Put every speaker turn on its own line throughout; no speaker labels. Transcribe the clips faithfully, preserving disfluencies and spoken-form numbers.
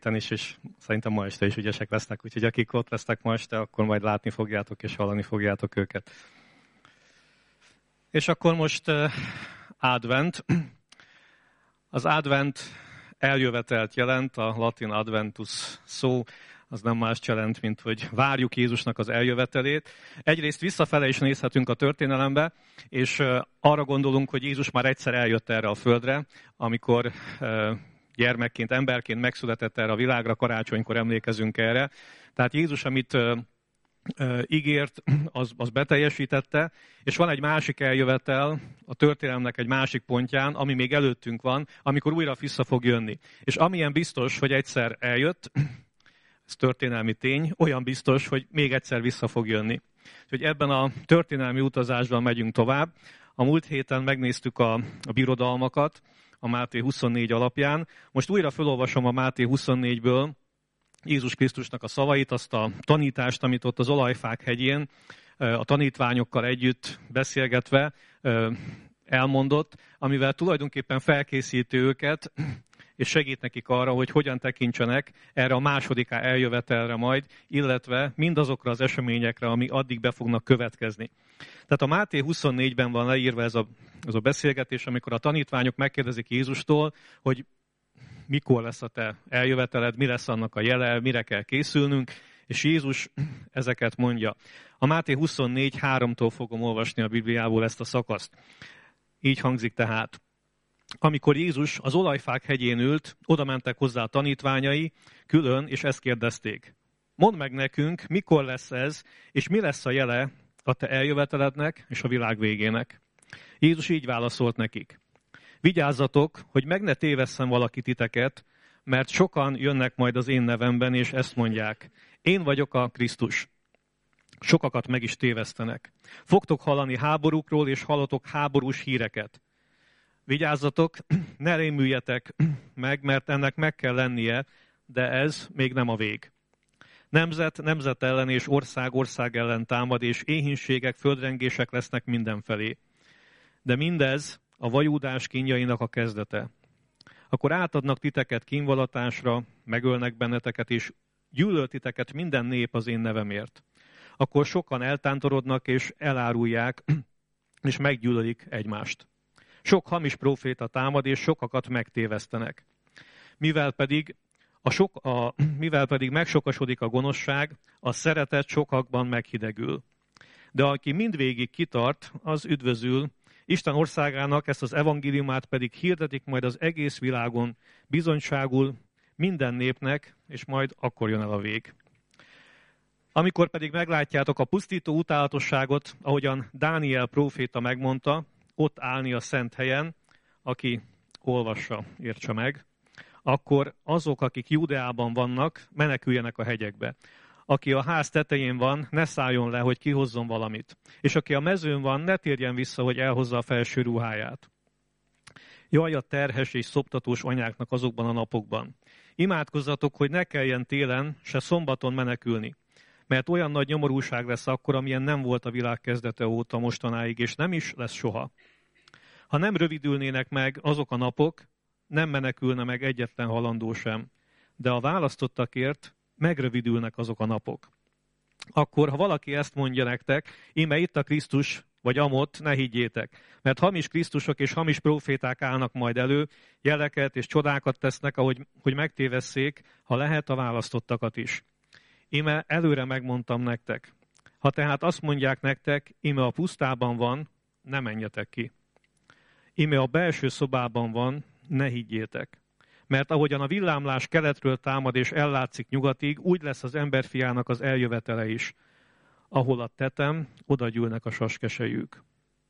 is, és szerintem ma este is ügyesek lesznek, úgyhogy akik ott lesznek ma este, akkor majd látni fogjátok és hallani fogjátok őket. És akkor most uh, advent. Az advent eljövetelt jelent, a latin adventus szó, az nem más jelent, mint hogy várjuk Jézusnak az eljövetelét. Egyrészt visszafele is nézhetünk a történelembe, és uh, arra gondolunk, hogy Jézus már egyszer eljött erre a földre, amikor uh, gyermekként, emberként megszületett erre a világra, karácsonykor emlékezünk erre. Tehát Jézus, amit uh, uh, ígért, az, az beteljesítette, és van egy másik eljövetel a történelemnek egy másik pontján, ami még előttünk van, amikor újra vissza fog jönni. És amilyen biztos, hogy egyszer eljött, ez történelmi tény, olyan biztos, hogy még egyszer vissza fog jönni. Úgyhogy ebben a történelmi utazásban megyünk tovább. A múlt héten megnéztük a, a birodalmakat, a Máté huszonnégy alapján. Most újra felolvasom a Máté huszonnégyből Jézus Krisztusnak a szavait, azt a tanítást, amit ott az Olajfák hegyén a tanítványokkal együtt beszélgetve elmondott, amivel tulajdonképpen felkészíti őket, és segít nekik arra, hogy hogyan tekintsenek erre a második eljövetelre majd, illetve mindazokra az eseményekre, ami addig be fognak következni. Tehát a Máté huszonnégyben van leírva ez a, ez a beszélgetés, amikor a tanítványok megkérdezik Jézustól, hogy mikor lesz a te eljöveteled, mi lesz annak a jele, mire kell készülnünk, és Jézus ezeket mondja. A Máté huszonnégy háromtól fogom olvasni a Bibliából ezt a szakaszt. Így hangzik tehát. Amikor Jézus az Olajfák hegyén ült, oda mentek hozzá a tanítványai, külön, és ezt kérdezték. Mondd meg nekünk, mikor lesz ez, és mi lesz a jele a te eljövetelednek és a világ végének. Jézus így válaszolt nekik. Vigyázzatok, hogy meg ne tévesszem valaki titeket, mert sokan jönnek majd az én nevemben, és ezt mondják. Én vagyok a Krisztus. Sokakat meg is tévesztenek. Fogtok hallani háborúkról, és hallotok háborús híreket. Vigyázzatok, ne rémüljetek meg, mert ennek meg kell lennie, de ez még nem a vég. Nemzet nemzet ellen és ország ország ellen támad, és éhínségek, földrengések lesznek mindenfelé. De mindez a vajúdás kínjainak a kezdete. Akkor átadnak titeket kínvallatásra, megölnek benneteket, és gyűlöl titeket minden nép az én nevemért. Akkor sokan eltántorodnak, és elárulják, és meggyűlölik egymást. Sok hamis próféta támad, és sokakat megtévesztenek. Mivel pedig, a sok, a, mivel pedig megsokasodik a gonoszság, a szeretet sokakban meghidegül. De aki mindvégig kitart, az üdvözül, Isten országának ezt az evangéliumát pedig hirdetik majd az egész világon, bizonyságul minden népnek, és majd akkor jön el a vég. Amikor pedig meglátjátok a pusztító utálatosságot, ahogyan Dániel próféta megmondta, ott állni a szent helyen, aki olvassa, értse meg, akkor azok, akik Judeában vannak, meneküljenek a hegyekbe. Aki a ház tetején van, ne szálljon le, hogy kihozzon valamit. És aki a mezőn van, ne térjen vissza, hogy elhozza a felső ruháját. Jaj a terhes és szoptatós anyáknak azokban a napokban. Imádkozzatok, hogy ne kelljen télen, se szombaton menekülni. Mert olyan nagy nyomorúság lesz akkor, amilyen nem volt a világ kezdete óta mostanáig, és nem is lesz soha. Ha nem rövidülnének meg azok a napok, nem menekülne meg egyetlen halandó sem. De a választottakért megrövidülnek azok a napok. Akkor, ha valaki ezt mondja nektek, íme itt a Krisztus, vagy amott, ne higgyétek. Mert hamis Krisztusok és hamis próféták állnak majd elő, jeleket és csodákat tesznek, ahogy, hogy megtévesszék, ha lehet a választottakat is. Íme előre megmondtam nektek. Ha tehát azt mondják nektek, íme a pusztában van, ne menjetek ki. Íme a belső szobában van, ne higgyétek. Mert ahogyan a villámlás keletről támad és ellátszik nyugatig, úgy lesz az emberfiának az eljövetele is. Ahol a tetem, oda gyűlnek a saskesejük.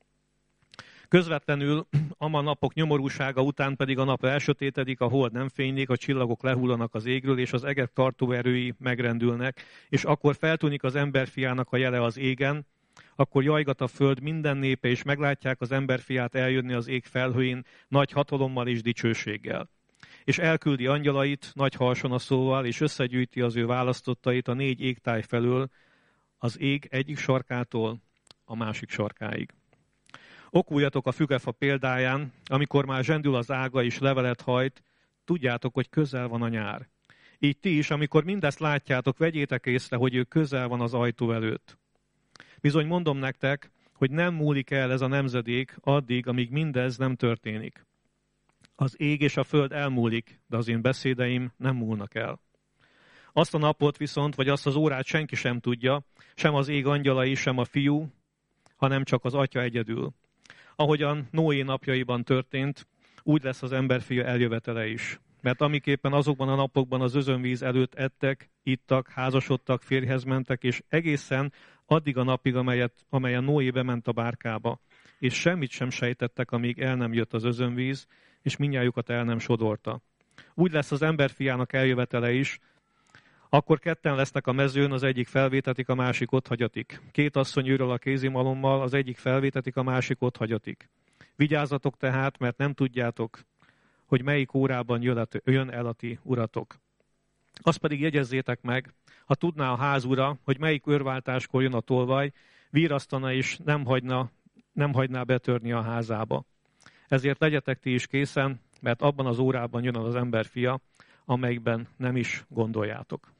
Közvetlenül ama napok nyomorúsága után pedig a nap elsötétedik, a hold nem fénylik, a csillagok lehullanak az égről, és az egek tartóerői megrendülnek, és akkor feltűnik az emberfiának a jele az égen, akkor jajgat a föld minden népe, és meglátják az emberfiát eljönni az ég felhőin nagy hatalommal és dicsőséggel. És elküldi angyalait nagy harsonaszóval, és összegyűjti az ő választottait a négy égtáj felől, az ég egyik sarkától a másik sarkáig. Okuljatok a fügefa példáján, amikor már zsendül az ága és levelet hajt, tudjátok, hogy közel van a nyár. Így ti is, amikor mindezt látjátok, vegyétek észre, hogy ő közel van az ajtó előtt. Bizony mondom nektek, hogy nem múlik el ez a nemzedék addig, amíg mindez nem történik. Az ég és a föld elmúlik, de az én beszédeim nem múlnak el. Azt a napot viszont, vagy azt az órát senki sem tudja, sem az ég angyalai, sem a fiú, hanem csak az atya egyedül. Ahogyan Noé napjaiban történt, úgy lesz az emberfia eljövetele is. Mert amiképpen azokban a napokban az özönvíz előtt ettek, ittak, házasodtak, férjhez mentek, és egészen addig a napig, amelyet, amelyen Noé bement a bárkába, és semmit sem sejtettek, amíg el nem jött az özönvíz, és mindnyájukat el nem sodorta. Úgy lesz az emberfiának eljövetele is, akkor ketten lesznek a mezőn, az egyik felvétetik, a másik otthagyatik. Két asszony őről a kézimalommal, az egyik felvétetik, a másik otthagyatik. Vigyázzatok tehát, mert nem tudjátok, hogy melyik órában jön el a ti uratok. Azt pedig jegyezzétek meg, ha tudná a ház ura, hogy melyik őrváltáskor jön a tolvaj, virrasztana és nem, hagyna, nem hagyná betörni a házába. Ezért legyetek ti is készen, mert abban az órában jön az emberfia, amelyikben nem is gondoljátok.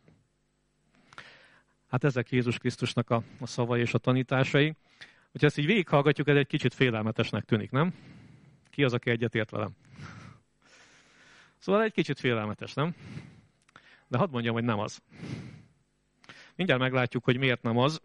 Hát ezek Jézus Krisztusnak a, a szavai és a tanításai. Hogyha ezt így végighallgatjuk, ez egy kicsit félelmetesnek tűnik, nem? Ki az, aki egyetért velem? Szóval egy kicsit félelmetes, nem? De hadd mondjam, hogy nem az. Mindjárt meglátjuk, hogy miért nem az.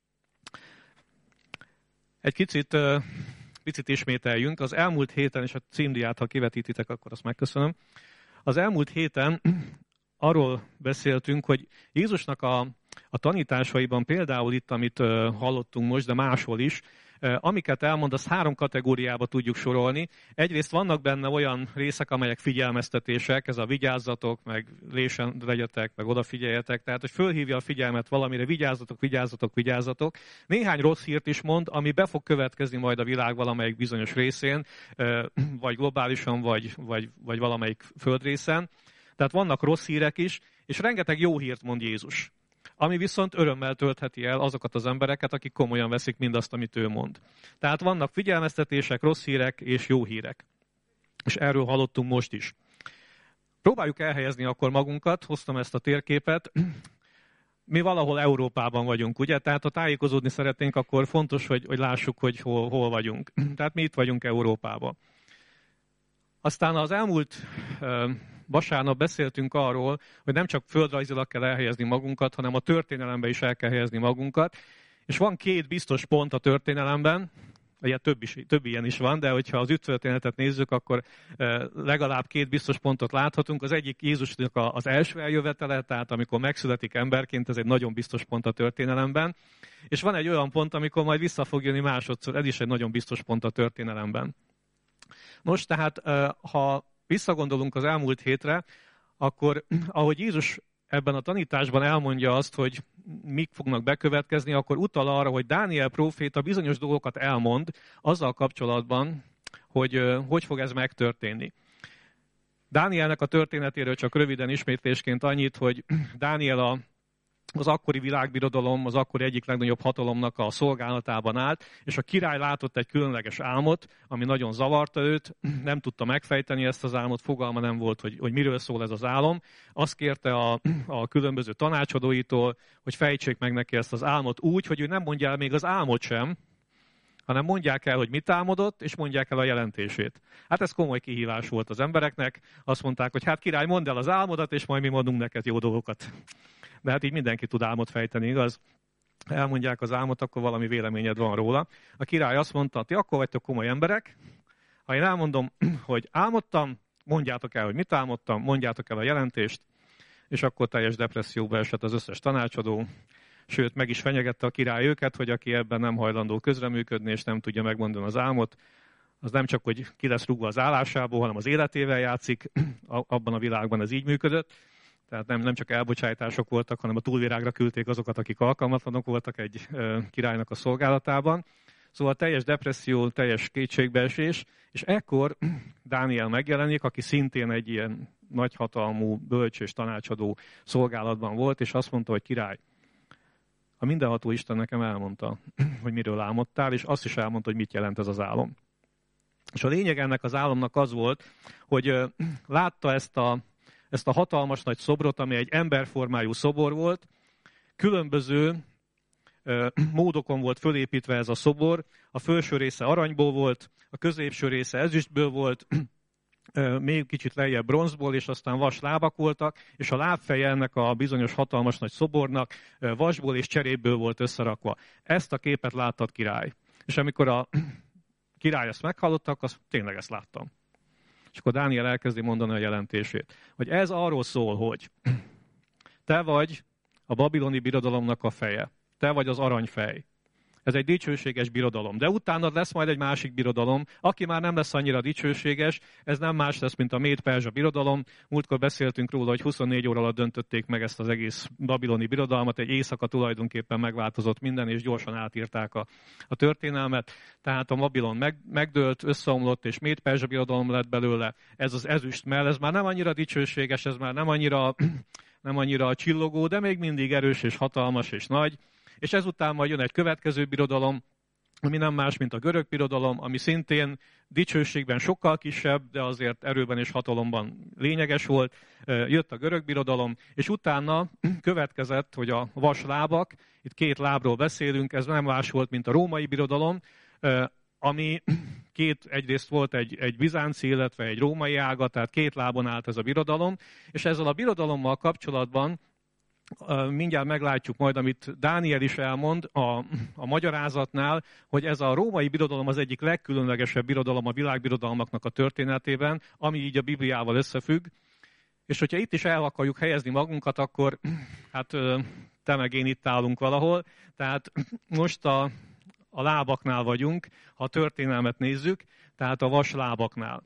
Egy kicsit, picit ismételjünk. Az elmúlt héten, és a címdiát, ha kivetítitek, akkor azt megköszönöm. Az elmúlt héten arról beszéltünk, hogy Jézusnak a, a tanításaiban, például itt, amit hallottunk most, de máshol is, amiket elmond, azt három kategóriába tudjuk sorolni. Egyrészt vannak benne olyan részek, amelyek figyelmeztetések, ez a vigyázzatok, meg lésen legyetek, meg odafigyeljetek, tehát hogy fölhívja a figyelmet valamire, vigyázzatok, vigyázzatok, vigyázzatok. Néhány rossz hírt is mond, ami be fog következni majd a világ valamelyik bizonyos részén, vagy globálisan, vagy, vagy, vagy valamelyik földrészen. Tehát vannak rossz hírek is, és rengeteg jó hírt mond Jézus. Ami viszont örömmel töltheti el azokat az embereket, akik komolyan veszik mindazt, amit ő mond. Tehát vannak figyelmeztetések, rossz hírek és jó hírek. És erről hallottunk most is. Próbáljuk elhelyezni akkor magunkat, hoztam ezt a térképet. Mi valahol Európában vagyunk, ugye? Tehát ha tájékozódni szeretnénk, akkor fontos, hogy, hogy lássuk, hogy hol, hol vagyunk. Tehát mi itt vagyunk Európában. Aztán az elmúlt vasárnap beszéltünk arról, hogy nem csak földrajzilag kell elhelyezni magunkat, hanem a történelemben is el kell helyezni magunkat. És van két biztos pont a történelemben, ugye több, is, több ilyen is van, de hogyha az üdvtörténetet nézzük, akkor legalább két biztos pontot láthatunk. Az egyik Jézusnak az első eljövetele, tehát amikor megszületik emberként, ez egy nagyon biztos pont a történelemben. És van egy olyan pont, amikor majd vissza fog jönni másodszor, ez is egy nagyon biztos pont a történelemben. Nos, tehát ha visszagondolunk az elmúlt hétre, akkor ahogy Jézus ebben a tanításban elmondja azt, hogy mik fognak bekövetkezni, akkor utal arra, hogy Dániel próféta bizonyos dolgokat elmond azzal kapcsolatban, hogy hogy fog ez megtörténni. Dánielnek a történetéről csak röviden ismétlésként annyit, hogy Dániel a az akkori világbirodalom, az akkori egyik legnagyobb hatalomnak a szolgálatában állt, és a király látott egy különleges álmot, ami nagyon zavarta őt, nem tudta megfejteni ezt az álmot, fogalma nem volt, hogy, hogy miről szól ez az álom. Azt kérte a, a különböző tanácsadóitól, hogy fejtsék meg neki ezt az álmot úgy, hogy ő nem mondja el még az álmot sem, hanem mondják el, hogy mit álmodott, és mondják el a jelentését. Hát ez komoly kihívás volt az embereknek. Azt mondták, hogy hát király, mondd el az álmodat, és majd mi mondunk neked jó dolgokat. De hát így mindenki tud álmot fejteni, igaz? Elmondják az álmot, akkor valami véleményed van róla. A király azt mondta, ti akkor vagytok komoly emberek, ha én elmondom, hogy álmodtam, mondjátok el, hogy mit álmodtam, mondjátok el a jelentést, és akkor teljes depresszióba esett az összes tanácsadó, sőt, meg is fenyegette a király őket, hogy aki ebben nem hajlandó közreműködni, és nem tudja megmondani az álmot, az nem csak, hogy ki lesz rúgva az állásából, hanem az életével játszik, abban a világban ez így működött. Tehát nem, nem csak elbocsájtások voltak, hanem a túlvilágra küldték azokat, akik alkalmatlanok voltak egy e, királynak a szolgálatában. Szóval teljes depresszió, teljes kétségbeesés, és ekkor Dániel megjelenik, aki szintén egy ilyen nagyhatalmú, bölcs és tanácsadó szolgálatban volt, és azt mondta, hogy király, a mindenható Isten nekem elmondta, hogy miről álmodtál, és azt is elmondta, hogy mit jelent ez az álom. És a lényeg ennek az álomnak az volt, hogy látta ezt a ezt a hatalmas nagy szobrot, ami egy emberformájú szobor volt. Különböző módokon volt fölépítve ez a szobor. A felső része aranyból volt, a középső része ezüstből volt, még kicsit lejjebb bronzból, és aztán vas lábak voltak, és a lábfeje ennek a bizonyos hatalmas nagy szobornak vasból és cserépből volt összerakva. Ezt a képet láttad, király. És amikor a király ezt meghallottak, azt tényleg ezt láttam. És akkor Dániel elkezdi mondani a jelentését. Hogy ez arról szól, hogy te vagy a babiloni birodalomnak a feje. Te vagy az aranyfej. Ez egy dicsőséges birodalom. De utána lesz majd egy másik birodalom, aki már nem lesz annyira dicsőséges, ez nem más lesz, mint a Méd-Perzsa birodalom. Múltkor beszéltünk róla, hogy huszonnégy óra alatt döntötték meg ezt az egész babiloni birodalmat, egy éjszaka tulajdonképpen megváltozott minden, és gyorsan átírták a, a történelmet. Tehát a Babilon meg, megdőlt, összeomlott, és Méd-Perzsa birodalom lett belőle. Ez az ezüst mell, ez már nem annyira dicsőséges, ez már nem annyira, nem annyira csillogó, de még mindig erős és hatalmas és nagy. És ezután majd jön egy következő birodalom, ami nem más, mint a görög birodalom, ami szintén dicsőségben sokkal kisebb, de azért erőben és hatalomban lényeges volt. Jött a görög birodalom, és utána következett, hogy a vaslábak, itt két lábról beszélünk, ez nem más volt, mint a római birodalom, ami két, egyrészt volt egy, egy bizánci, illetve egy római ága, tehát két lábon állt ez a birodalom, és ezzel a birodalommal kapcsolatban mindjárt meglátjuk majd, amit Dániel is elmond a, a magyarázatnál, hogy ez a római birodalom az egyik legkülönlegesebb birodalom a világbirodalmaknak a történetében, ami így a Bibliával összefügg. És hogyha itt is el akarjuk helyezni magunkat, akkor hát te meg én itt állunk valahol. Tehát most a, a lábaknál vagyunk, ha a történelmet nézzük, tehát a vaslábaknál.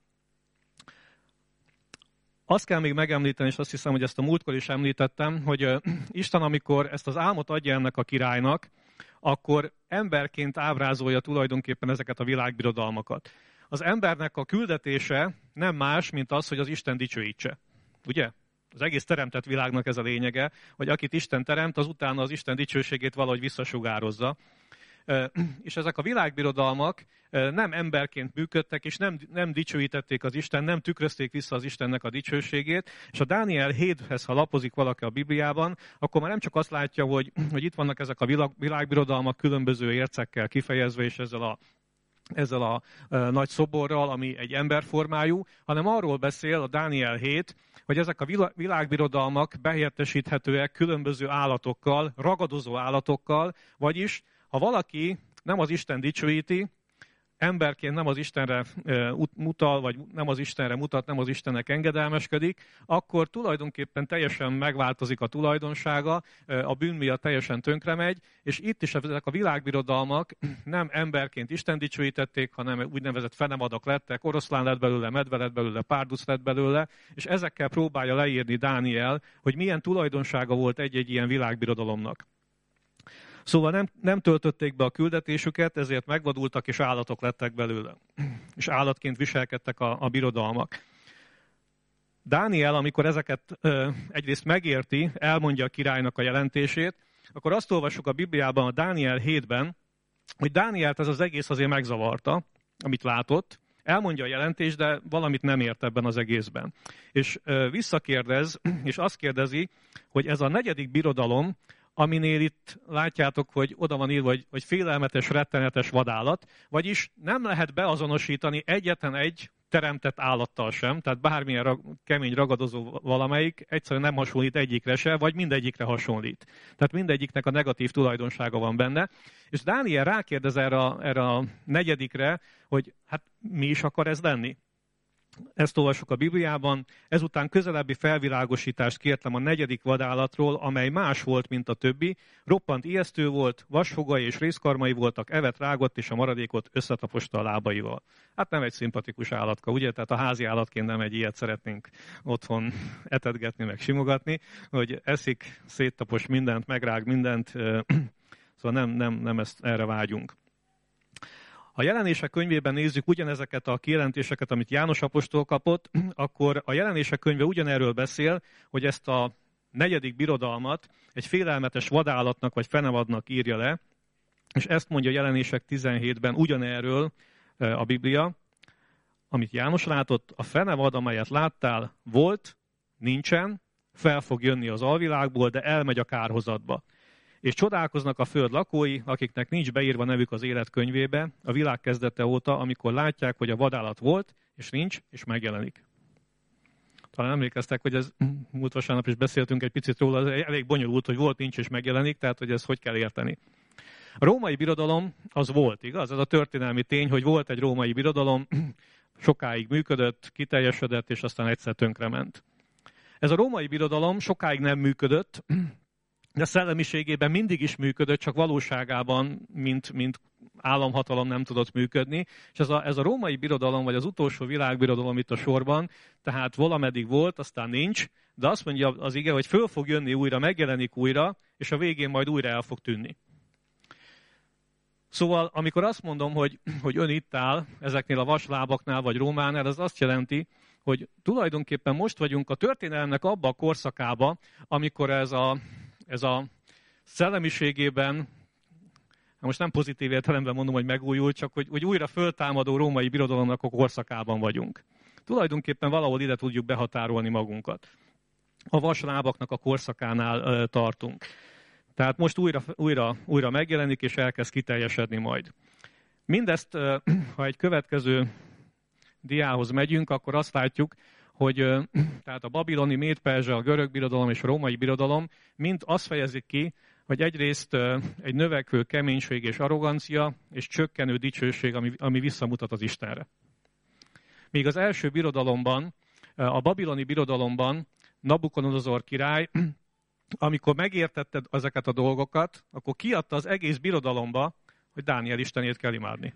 Azt kell még megemlíteni, és azt hiszem, hogy ezt a múltkor is említettem, hogy Isten, amikor ezt az álmot adja ennek a királynak, akkor emberként ábrázolja tulajdonképpen ezeket a világbirodalmakat. Az embernek a küldetése nem más, mint az, hogy az Isten dicsőítse. Ugye? Az egész teremtett világnak ez a lényege, hogy akit Isten teremt, az utána az Isten dicsőségét valahogy visszasugározza. És ezek a világbirodalmak nem emberként működtek, és nem, nem dicsőítették az Isten, nem tükrözték vissza az Istennek a dicsőségét. És a Dániel héthez, ha lapozik valaki a Bibliában, akkor már nem csak azt látja, hogy, hogy itt vannak ezek a világbirodalmak különböző ércekkel kifejezve, és ezzel a ezzel a nagy szoborral, ami egy emberformájú, hanem arról beszél a Dániel hét, hogy ezek a világbirodalmak behelyettesíthetőek különböző állatokkal, ragadozó állatokkal, vagyis ha valaki nem az Isten dicsőíti, emberként nem az Istenre mutal, vagy nem az Istenre mutat, nem az Istennek engedelmeskedik, akkor tulajdonképpen teljesen megváltozik a tulajdonsága, a bűn miatt teljesen tönkremegy, és itt is ezek a világbirodalmak nem emberként Isten dicsőítették, hanem úgynevezett fenemadak lettek, oroszlán lett belőle, medve lett belőle, párduc lett belőle, és ezekkel próbálja leírni Dániel, hogy milyen tulajdonsága volt egy-egy ilyen világbirodalomnak. Szóval nem, nem töltötték be a küldetésüket, ezért megvadultak, és állatok lettek belőle. És állatként viselkedtek a, a birodalmak. Dániel, amikor ezeket ö, egyrészt megérti, elmondja a királynak a jelentését, akkor azt olvassuk a Bibliában, a Dániel hétben, hogy Dánielt ez az egész azért megzavarta, amit látott, elmondja a jelentést, de valamit nem ért ebben az egészben. És ö, visszakérdez, és azt kérdezi, hogy ez a negyedik birodalom, aminél itt látjátok, hogy oda van írva, hogy, hogy félelmetes, rettenetes vadállat, vagyis nem lehet beazonosítani egyetlen egy teremtett állattal sem, tehát bármilyen rag, kemény ragadozó valamelyik egyszerűen nem hasonlít egyikre se, vagy mindegyikre hasonlít. Tehát mindegyiknek a negatív tulajdonsága van benne. És Dániel rákérdez erre a, erre a negyedikre, hogy hát mi is akar ez lenni? Ezt olvassuk a Bibliában. Ezután közelebbi felvilágosítást kértem a negyedik vadállatról, amely más volt, mint a többi. Roppant ijesztő volt, vasfogai és részkarmai voltak, evet rágott, és a maradékot összetaposta a lábaival. Hát nem egy szimpatikus állatka, ugye? Tehát a házi állatként nem egy ilyet szeretnénk otthon etetgetni, meg simogatni, hogy eszik, széttapos mindent, megrág mindent, szóval nem, nem, nem ezt, erre vágyunk. Ha a Jelenések könyvében nézzük ugyanezeket a kijelentéseket, amit János apostol kapott, akkor a Jelenések könyve ugyanerről beszél, hogy ezt a negyedik birodalmat egy félelmetes vadállatnak vagy fenevadnak írja le, és ezt mondja a Jelenések tizenhétben ugyanerről a Biblia, amit János látott, a fenevad, amelyet láttál, volt, nincsen, fel fog jönni az alvilágból, de elmegy a kárhozatba. És csodálkoznak a föld lakói, akiknek nincs beírva nevük az élet könyvébe a világ kezdete óta, amikor látják, hogy a vadállat volt, és nincs, és megjelenik. Talán emlékeztek, hogy ez múlt vasárnap is beszéltünk egy picit róla, ez elég bonyolult, hogy volt, nincs és megjelenik, tehát hogy ezt hogy kell érteni. A római birodalom az volt, igaz? Ez a történelmi tény, hogy volt egy római birodalom, sokáig működött, kiteljesedett, és aztán egyszer tönkrement. Ez a római birodalom sokáig nem működött, de szellemiségében mindig is működött, csak valóságában, mint, mint államhatalom nem tudott működni. És ez a, ez a római birodalom, vagy az utolsó világbirodalom itt a sorban, tehát valameddig volt, aztán nincs, de azt mondja az ige, hogy föl fog jönni újra, megjelenik újra, és a végén majd újra el fog tűnni. Szóval, amikor azt mondom, hogy, hogy ön itt áll, ezeknél a vaslábaknál, vagy Rómánál, az azt jelenti, hogy tulajdonképpen most vagyunk a történelemnek abba a korszakába, amikor ez a, ez a szellemiségében, most nem pozitív értelemben mondom, hogy megújult, csak hogy, hogy újra föltámadó római birodalomnak a korszakában vagyunk. Tulajdonképpen valahol ide tudjuk behatárolni magunkat. A vaslábaknak a korszakánál uh, tartunk. Tehát most újra, újra, újra megjelenik, és elkezd kiteljesedni majd. Mindezt, uh, ha egy következő diához megyünk, akkor azt látjuk, hogy uh, tehát a babiloni, méd-perzsa, a görög birodalom és a római birodalom mind azt fejezik ki, hogy egyrészt uh, egy növekvő keménység és arrogancia, és csökkenő dicsőség, ami, ami visszamutat az Istenre. Míg az első birodalomban, uh, a babiloni birodalomban Nabukodonozor király, amikor megértette ezeket a dolgokat, akkor kiadta az egész birodalomba, hogy Dániel istenét kell imádni.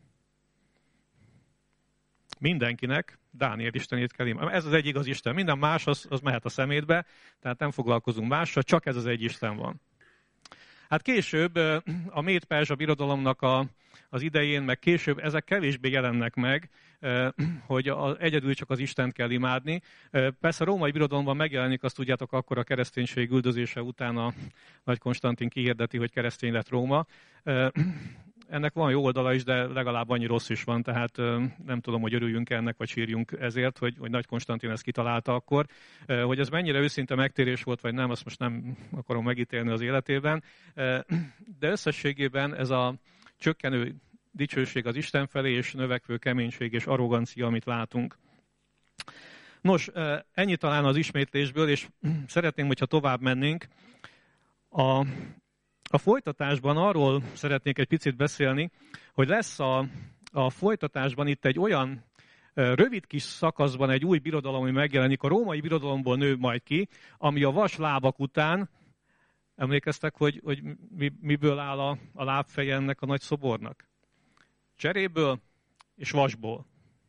Mindenkinek Dániel istenét kell imádni. Ez az egy igaz Isten. Minden más az, az mehet a szemétbe, tehát nem foglalkozunk mással, csak ez az egy Isten van. Hát később a méd-perzsa birodalomnak a, az idején, meg később ezek kevésbé jelennek meg, hogy a, egyedül csak az Istent kell imádni. Persze a római birodalomban megjelenik, azt tudjátok, akkor a kereszténység üldözése után a Nagy Konstantin kihirdeti, hogy keresztény lett Róma. Ennek van jó oldala is, de legalább annyi rossz is van, tehát nem tudom, hogy örüljünk ennek, vagy sírjunk ezért, hogy, hogy Nagy Konstantin ezt kitalálta akkor. Hogy ez mennyire őszinte megtérés volt, vagy nem, azt most nem akarom megítélni az életében. De összességében ez a csökkenő dicsőség az Isten felé, és növekvő keménység és arrogancia, amit látunk. Nos, ennyi talán az ismétlésből, és szeretném, hogyha tovább mennénk. A A folytatásban arról szeretnék egy picit beszélni, hogy lesz a, a folytatásban itt egy olyan rövid kis szakaszban egy új birodalom, ami megjelenik, a római birodalomból nő majd ki, ami a vaslábak után, emlékeztek, hogy, hogy mi, miből áll a, a lábfeje ennek a nagy szobornak? Cseréből és vasból.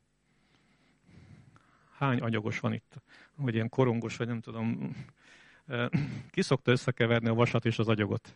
Hány anyagos van itt? Vagy ilyen korongos, vagy nem tudom. Ki szokta összekeverni a vasat és az agyagot?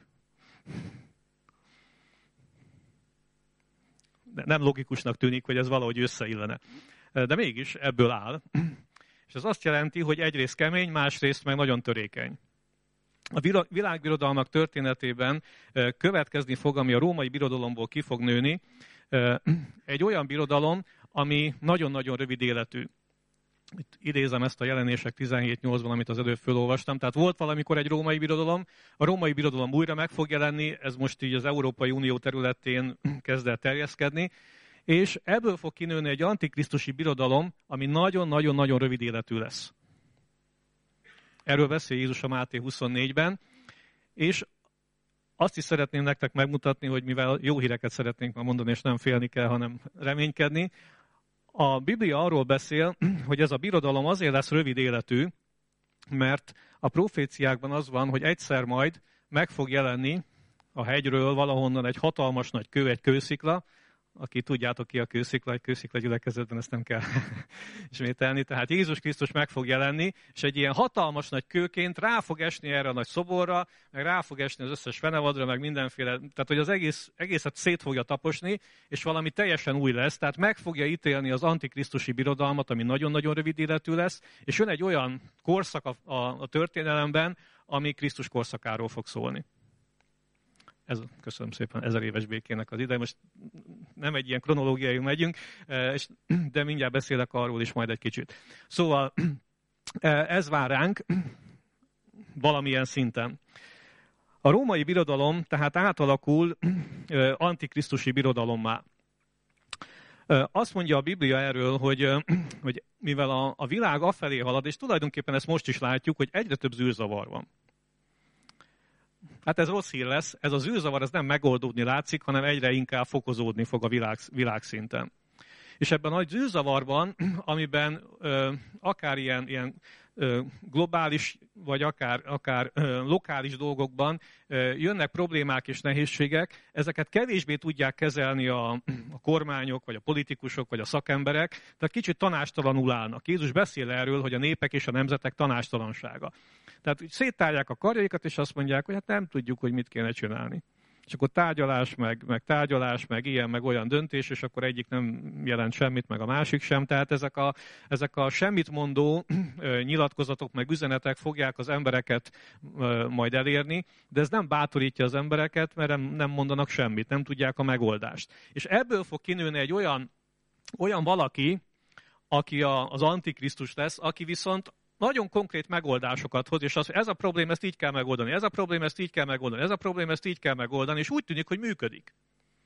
Nem logikusnak tűnik, hogy ez valahogy összeillene. De mégis ebből áll. És ez azt jelenti, hogy egyrészt kemény, másrészt meg nagyon törékeny. A világbirodalmak történetében következni fog, ami a római birodalomból ki fog nőni, egy olyan birodalom, ami nagyon-nagyon rövid életű. Itt idézem ezt a Jelenések tizenhét nyolcban, amit az előbb fölolvastam. Tehát volt valamikor egy római birodalom, a római birodalom újra meg fog jelenni, ez most így az Európai Unió területén kezd el terjeszkedni, és ebből fog kinőni egy antikrisztusi birodalom, ami nagyon-nagyon-nagyon rövid életű lesz. Erről beszél Jézus a Máté huszonnégyben, és azt is szeretném nektek megmutatni, hogy mivel jó híreket szeretnénk már mondani, és nem félni kell, hanem reménykedni, a Biblia arról beszél, hogy ez a birodalom azért lesz rövid életű, mert a proféciákban az van, hogy egyszer majd meg fog jelenni a hegyről valahonnan egy hatalmas nagy kő, egy kőszikla, aki tudjátok ki a kőszikla, egy kőszikla gyülekezetben, ezt nem kell ismételni. Tehát Jézus Krisztus meg fog jelenni, és egy ilyen hatalmas nagy kőként rá fog esni erre a nagy szoborra, meg rá fog esni az összes fenevadra, meg mindenféle, tehát hogy az egész, egészet szét fogja taposni, és valami teljesen új lesz, tehát meg fogja ítélni az antikrisztusi birodalmat, ami nagyon-nagyon rövid életű lesz, és jön egy olyan korszak a, a, a történelemben, ami Krisztus korszakáról fog szólni. Ez, köszönöm szépen, ezer éves békének az ide. Most nem egy ilyen kronológiai megyünk, de mindjárt beszélek arról is majd egy kicsit. Szóval ez vár ránk valamilyen szinten. A római birodalom tehát átalakul antikrisztusi birodalommá. Azt mondja a Biblia erről, hogy, hogy mivel a, a világ afelé halad, és tulajdonképpen ezt most is látjuk, hogy egyre több zűrzavar van. Hát ez rossz hír lesz, ez a zűrzavar ez nem megoldódni látszik, hanem egyre inkább fokozódni fog a világ, világszinten. És ebben a nagy zűrzavarban, amiben ö, akár ilyen, ilyen ö, globális, vagy akár, akár ö, lokális dolgokban ö, jönnek problémák és nehézségek, ezeket kevésbé tudják kezelni a, a kormányok, vagy a politikusok, vagy a szakemberek, tehát kicsit tanástalanul állnak. Jézus beszél erről, hogy a népek és a nemzetek tanástalansága. Tehát széttárják a karjaikat, és azt mondják, hogy hát nem tudjuk, hogy mit kéne csinálni. És akkor tárgyalás, meg, meg tárgyalás, meg ilyen, meg olyan döntés, és akkor egyik nem jelent semmit, meg a másik sem. Tehát ezek a, ezek a semmit mondó nyilatkozatok, meg üzenetek fogják az embereket majd elérni, de ez nem bátorítja az embereket, mert nem mondanak semmit, nem tudják a megoldást. És ebből fog kinőni egy olyan, olyan valaki, aki a, az antikrisztus lesz, aki viszont nagyon konkrét megoldásokat hoz, és az, ez a probléma, ezt így kell megoldani, ez a probléma, ezt így kell megoldani, ez a probléma, ezt így kell megoldani, és úgy tűnik, hogy működik.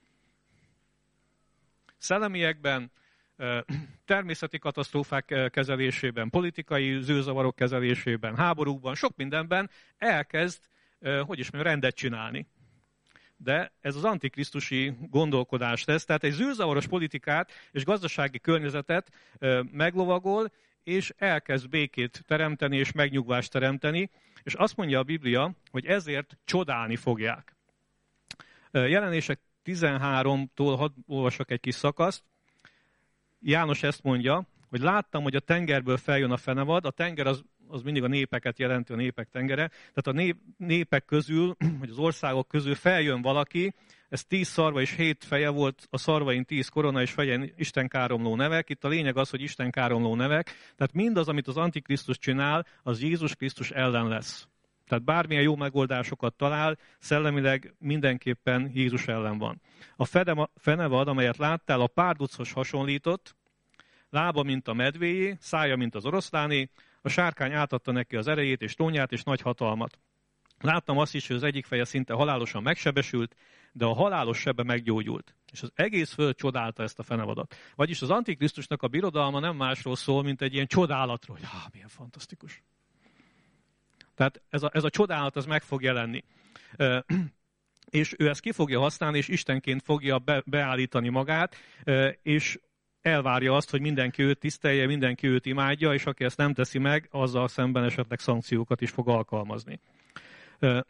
Szellemiekben, természeti katasztrófák kezelésében, politikai zűrzavarok kezelésében, háborúkban, sok mindenben elkezd, hogy is mondjam, rendet csinálni. De ez az antikrisztusi gondolkodás lesz, tehát egy zűrzavaros politikát és gazdasági környezetet meglovagol, és elkezd békét teremteni, és megnyugvást teremteni, és azt mondja a Biblia, hogy ezért csodálni fogják. Jelenések tizenháromtól hadd olvasok egy kis szakaszt. János ezt mondja, hogy láttam, hogy a tengerből feljön a fenevad, a tenger az, az mindig a népeket jelenti, a népek tengere, tehát a nép, népek közül, vagy az országok közül feljön valaki, ez tíz szarva és hét feje volt, a szarvain tíz korona és fejen Isten káromló nevek. Itt a lényeg az, hogy Isten káromló nevek. Tehát mindaz, amit az Antikrisztus csinál, az Jézus Krisztus ellen lesz. Tehát bármilyen jó megoldásokat talál, szellemileg mindenképpen Jézus ellen van. A fenevad, amelyet láttál, a párduchoz hasonlított, lába, mint a medvéjé, szája, mint az oroszláné, a sárkány átadta neki az erejét és trónját és nagy hatalmat. Láttam azt is, hogy az egyik feje szinte halálosan megsebesült, de a halálos sebe meggyógyult. És az egész föld csodálta ezt a fenevadat. Vagyis az Antikrisztusnak a birodalma nem másról szól, mint egy ilyen csodálatról, hogy ah, milyen fantasztikus. Tehát ez a, ez a csodálat, az meg fog jelenni. E, és ő ezt ki fogja használni, és Istenként fogja be, beállítani magát, e, és elvárja azt, hogy mindenki őt tisztelje, mindenki őt imádja, és aki ezt nem teszi meg, azzal szemben esetleg szankciókat is fog alkalmazni. E,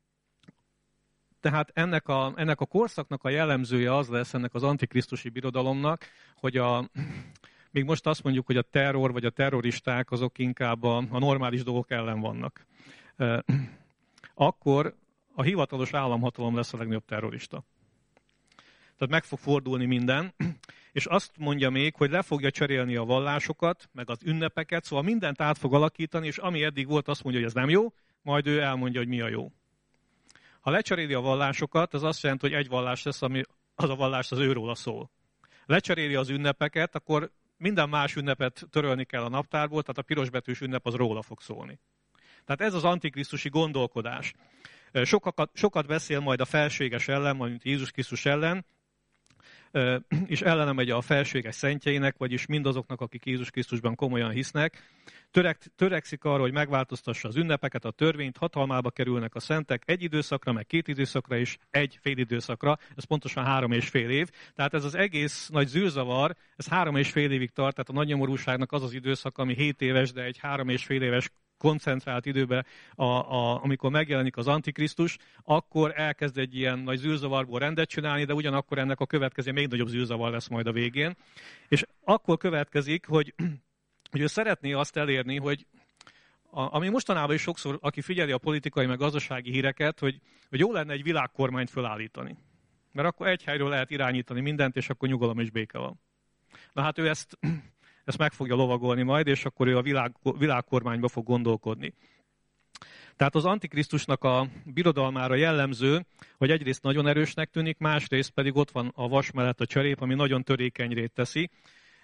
Tehát ennek a, ennek a korszaknak a jellemzője az lesz, ennek az antikrisztusi birodalomnak, hogy a, még most azt mondjuk, hogy a terror vagy a terroristák azok inkább a, a normális dolgok ellen vannak. E, akkor a hivatalos államhatalom lesz a legnagyobb terrorista. Tehát meg fog fordulni minden, és azt mondja még, hogy le fogja cserélni a vallásokat, meg az ünnepeket, szóval mindent át fog alakítani, és ami eddig volt, azt mondja, hogy ez nem jó, majd ő elmondja, hogy mi a jó. Ha lecseréli a vallásokat, az azt jelenti, hogy egy vallás lesz, ami az a vallás az őróla szól. Lecseréli az ünnepeket, akkor minden más ünnepet törölni kell a naptárból, tehát a pirosbetűs ünnep az róla fog szólni. Tehát ez az antikrisztusi gondolkodás. Sokat, sokat beszél majd a felséges ellen, majd Jézus Krisztus ellen, és ellene megy a felséges szentjeinek, vagyis mindazoknak, akik Jézus Krisztusban komolyan hisznek. Törek, törekszik arra, hogy megváltoztassa az ünnepeket, a törvényt, hatalmába kerülnek a szentek egy időszakra, meg két időszakra és egy fél időszakra. Ez pontosan három és fél év. Tehát ez az egész nagy zűrzavar, ez három és fél évig tart, tehát a nagynyomorúságnak az az időszak, ami hét éves, de egy három és fél éves koncentrált időben, a, a, amikor megjelenik az Antikrisztus, akkor elkezd egy ilyen nagy zűrzavarból rendet csinálni, de ugyanakkor ennek a következő még nagyobb zűrzavar lesz majd a végén. És akkor következik, hogy, hogy ő szeretné azt elérni, hogy a, ami mostanában is sokszor, aki figyeli a politikai meg gazdasági híreket, hogy, hogy jó lenne egy világkormányt fölállítani. Mert akkor egy helyről lehet irányítani mindent, és akkor nyugalom és béke van. Na hát ő ezt... Ezt meg fogja lovagolni majd, és akkor ő a világ, világkormányba fog gondolkodni. Tehát az Antikrisztusnak a birodalmára jellemző, hogy egyrészt nagyon erősnek tűnik, másrészt pedig ott van a vas mellett a cserép, ami nagyon törékenyré teszi.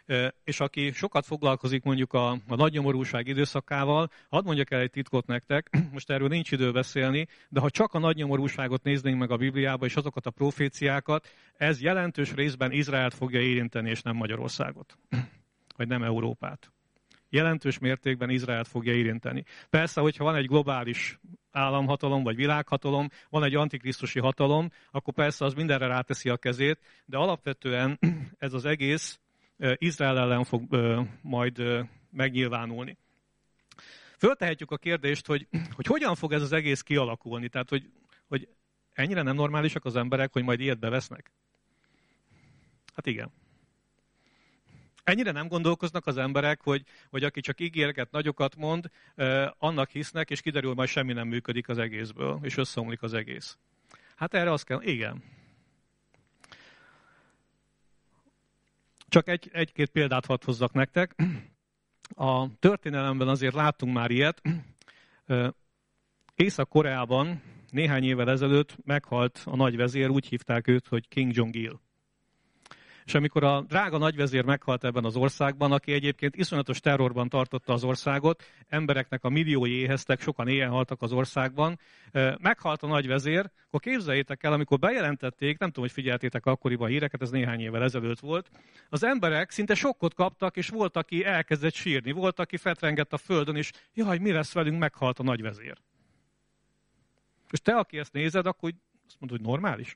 és aki sokat foglalkozik mondjuk a, a nagynyomorúság időszakával, hadd mondjak el egy titkot nektek, most erről nincs idő beszélni, de ha csak a nagynyomorúságot néznénk meg a Bibliába, és azokat a proféciákat, ez jelentős részben Izraelt fogja érinteni, és nem Magyarországot, vagy nem Európát. Jelentős mértékben Izraelt fogja érinteni. Persze, hogyha van egy globális államhatalom, vagy világhatalom, van egy antikrisztusi hatalom, akkor persze az mindenre ráteszi a kezét, de alapvetően ez az egész Izrael ellen fog majd megnyilvánulni. Föltehetjük a kérdést, hogy, hogy hogyan fog ez az egész kialakulni, tehát hogy, hogy ennyire nem normálisak az emberek, hogy majd ilyet bevesznek? Hát igen. Ennyire nem gondolkoznak az emberek, hogy, hogy aki csak ígérget, nagyokat mond, eh, annak hisznek, és kiderül, majd semmi nem működik az egészből, és összeomlik az egész. Hát erre azt kell, igen. Csak egy, egy-két példát hadd hozzak nektek. A történelemben azért láttunk már ilyet. Észak-Koreában néhány évvel ezelőtt meghalt a nagyvezér, úgy hívták őt, hogy Kim Jong-il. És amikor a drága nagyvezér meghalt ebben az országban, aki egyébként iszonyatos terrorban tartotta az országot, embereknek a milliói éheztek, sokan éhen haltak az országban, meghalt a nagyvezér, akkor képzeljétek el, amikor bejelentették, nem tudom, hogy figyeltétek akkoriban a híreket, ez néhány évvel ezelőtt volt, az emberek szinte sokkot kaptak, és volt, aki elkezdett sírni, volt, aki fetrengett a földön, és jaj, mi lesz velünk, meghalt a nagyvezér. És te, aki ezt nézed, akkor azt mondod, hogy normális?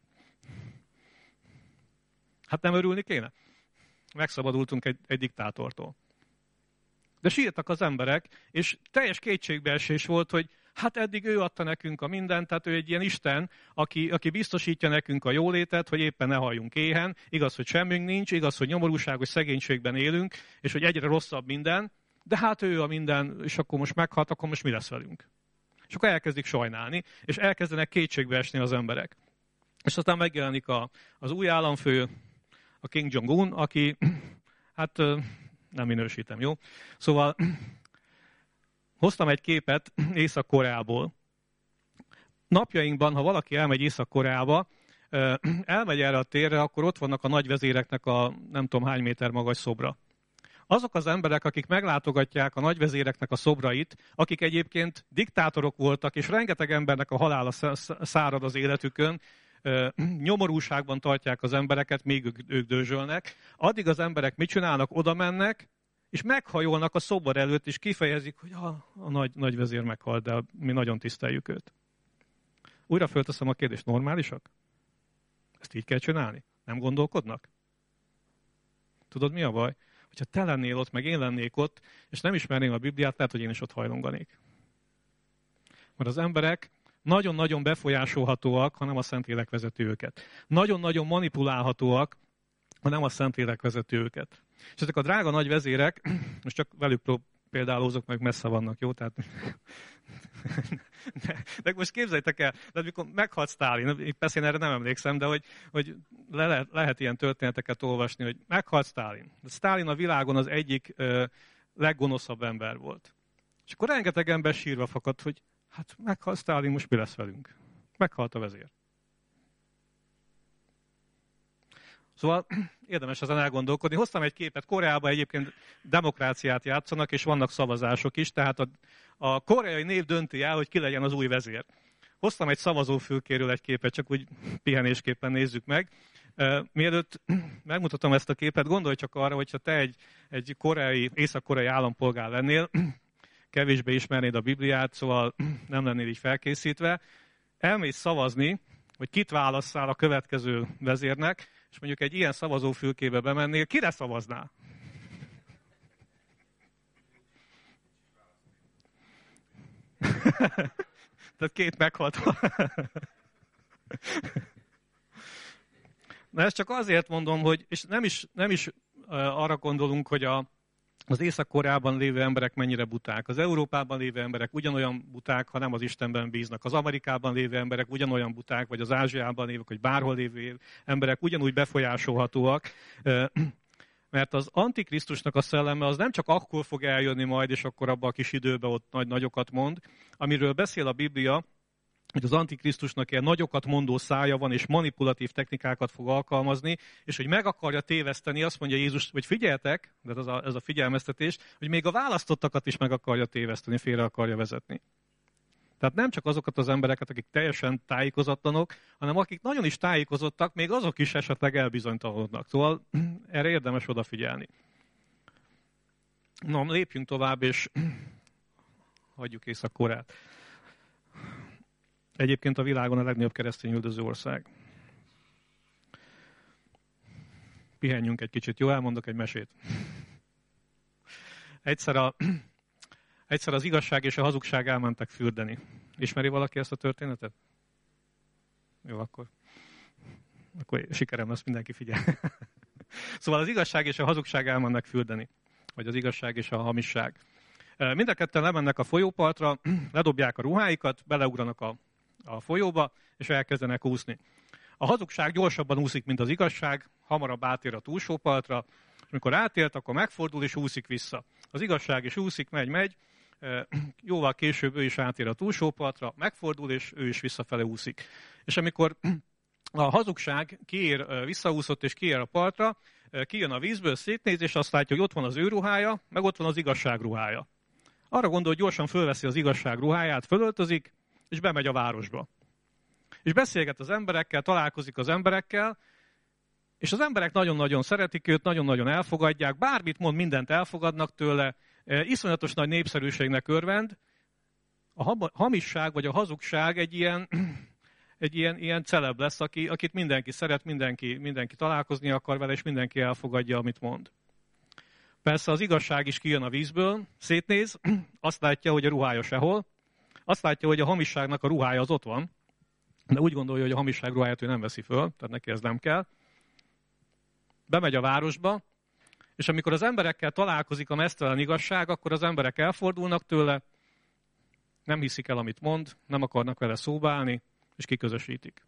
Hát nem örülni kéne? Megszabadultunk egy, egy diktátortól. De sírtak az emberek, és teljes kétségbeesés volt, hogy hát eddig ő adta nekünk a mindent, tehát ő egy ilyen Isten, aki, aki biztosítja nekünk a jólétet, hogy éppen ne halljunk éhen, igaz, hogy semmünk nincs, igaz, hogy nyomorúságos szegénységben élünk, és hogy egyre rosszabb minden, de hát ő a minden, és akkor most meghalt, akkor most mi lesz velünk? És akkor elkezdik sajnálni, és elkezdenek kétségbeesni az emberek. És aztán megjelenik a, az új államfő, a Kim Jong-un, aki, hát nem minősítem, jó? Szóval hoztam egy képet Észak-Koreából. Napjainkban, ha valaki elmegy Észak-Koreába, elmegy erre a térre, akkor ott vannak a nagyvezéreknek a nem tudom hány méter magas szobra. Azok az emberek, akik meglátogatják a nagyvezéreknek a szobrait, akik egyébként diktátorok voltak, és rengeteg embernek a halála szárad az életükön, nyomorúságban tartják az embereket, még ők, ők dőzsölnek, addig az emberek mit csinálnak? Oda mennek, és meghajolnak a szobor előtt, és kifejezik, hogy a, a nagy, nagyvezér meghalt, de mi nagyon tiszteljük őt. Újra fölteszem a kérdést, normálisak? Ezt így kell csinálni? Nem gondolkodnak? Tudod, mi a baj? Hogyha te lennél ott, meg én lennék ott, és nem ismerném a Bibliát, lehet, hogy én is ott hajlonganék. Mert az emberek nagyon-nagyon befolyásolhatóak, ha nem a Szentlélek vezeti őket. Nagyon-nagyon manipulálhatóak, ha nem a Szentlélek vezeti őket. És ezek a drága nagy vezérek, most csak velük példálózok, meg messze vannak, jó? Tehát... De, de most képzeljétek el, de amikor meghalt Sztálin, persze én erre nem emlékszem, de hogy, hogy le, lehet, lehet ilyen történeteket olvasni, hogy meghalt Sztálin. De Sztálin a világon az egyik ö, leggonoszabb ember volt. És akkor rengeteg ember sírva fakadt, hogy hát meghalt Sztálin, most mi lesz velünk? Meghalt a vezér. Szóval érdemes ezen elgondolkodni. Hoztam egy képet, Koreában egyébként demokráciát játszanak, és vannak szavazások is, tehát a, a koreai név dönti el, hogy ki legyen az új vezér. Hoztam egy szavazófülkéről egy képet, csak úgy pihenésképpen nézzük meg. Mielőtt megmutatom ezt a képet, gondolj csak arra, hogyha te egy, egy koreai, észak-koreai állampolgár lennél, kevésbé ismernéd a Bibliát, szóval nem lennél így felkészítve, elmész szavazni, hogy kit válasszál a következő vezérnek, és mondjuk egy ilyen szavazófülkébe bemennél, kire szavaznál? Tehát két meghalt. Na ezt csak azért mondom, hogy, és nem is, nem is arra gondolunk, hogy a, az Észak-Koreában lévő emberek mennyire buták. Az Európában lévő emberek ugyanolyan buták, ha nem az Istenben bíznak. Az Amerikában lévő emberek ugyanolyan buták, vagy az Ázsiában lévő, vagy bárhol lévő emberek ugyanúgy befolyásolhatóak. Mert az Antikrisztusnak a szelleme az nem csak akkor fog eljönni majd, és akkor abban a kis időben ott nagy nagyokat mond. Amiről beszél a Biblia, hogy az Antikrisztusnak ilyen nagyokat mondó szája van, és manipulatív technikákat fog alkalmazni, és hogy meg akarja téveszteni, azt mondja Jézus, hogy figyeltek, de ez a, ez a figyelmeztetés, hogy még a választottakat is meg akarja téveszteni, félre akarja vezetni. Tehát nem csak azokat az embereket, akik teljesen tájékozatlanok, hanem akik nagyon is tájékozottak, még azok is esetleg elbizonytalanodnak. Szóval erre érdemes odafigyelni. Na, lépjünk tovább, és hagyjuk Észak-Koreát. Egyébként a világon a legnagyobb keresztény üldöző ország. Pihenjünk egy kicsit. Jó, elmondok egy mesét. Egyszer, a, egyszer az igazság és a hazugság elmentek fürdeni. Ismeri valaki ezt a történetet? Jó, akkor, akkor sikerem lesz, mindenki figyel. Szóval az igazság és a hazugság elmennek fürdeni. Vagy az igazság és a hamisság. Mind a ketten lemennek a folyópartra, ledobják a ruháikat, beleugranak a, a folyóba, és elkezdenek úszni. A hazugság gyorsabban úszik, mint az igazság, hamarabb átér a túlsó partra, és amikor átért, akkor megfordul és úszik vissza. Az igazság is úszik, megy, megy, jóval később ő is átér a túlsó partra, megfordul, és ő is visszafele úszik. És amikor a hazugság kiér, visszaúszott és kiér a partra, kijön a vízből, szétnéz, és azt látja, hogy ott van az ő ruhája, meg ott van az igazság ruhája. Arra gondol, hogy gyorsan fölveszi az igazság ruháját, fölöltözik, és bemegy a városba. És beszélget az emberekkel, találkozik az emberekkel, és az emberek nagyon-nagyon szeretik őt, nagyon-nagyon elfogadják, bármit mond, mindent elfogadnak tőle, iszonyatos nagy népszerűségnek örvend. A hamisság vagy a hazugság egy ilyen, egy ilyen, ilyen celeb lesz, aki, akit mindenki szeret, mindenki, mindenki találkozni akar vele, és mindenki elfogadja, amit mond. Persze az igazság is kijön a vízből, szétnéz, azt látja, hogy a ruhája sehol, azt látja, hogy a hamisságnak a ruhája az ott van, de úgy gondolja, hogy a hamisság ruháját ő nem veszi föl, tehát neki ez nem kell. Bemegy a városba, és amikor az emberekkel találkozik a meztelen igazság, akkor az emberek elfordulnak tőle, nem hiszik el, amit mond, nem akarnak vele szóba állni, és kiközösítik.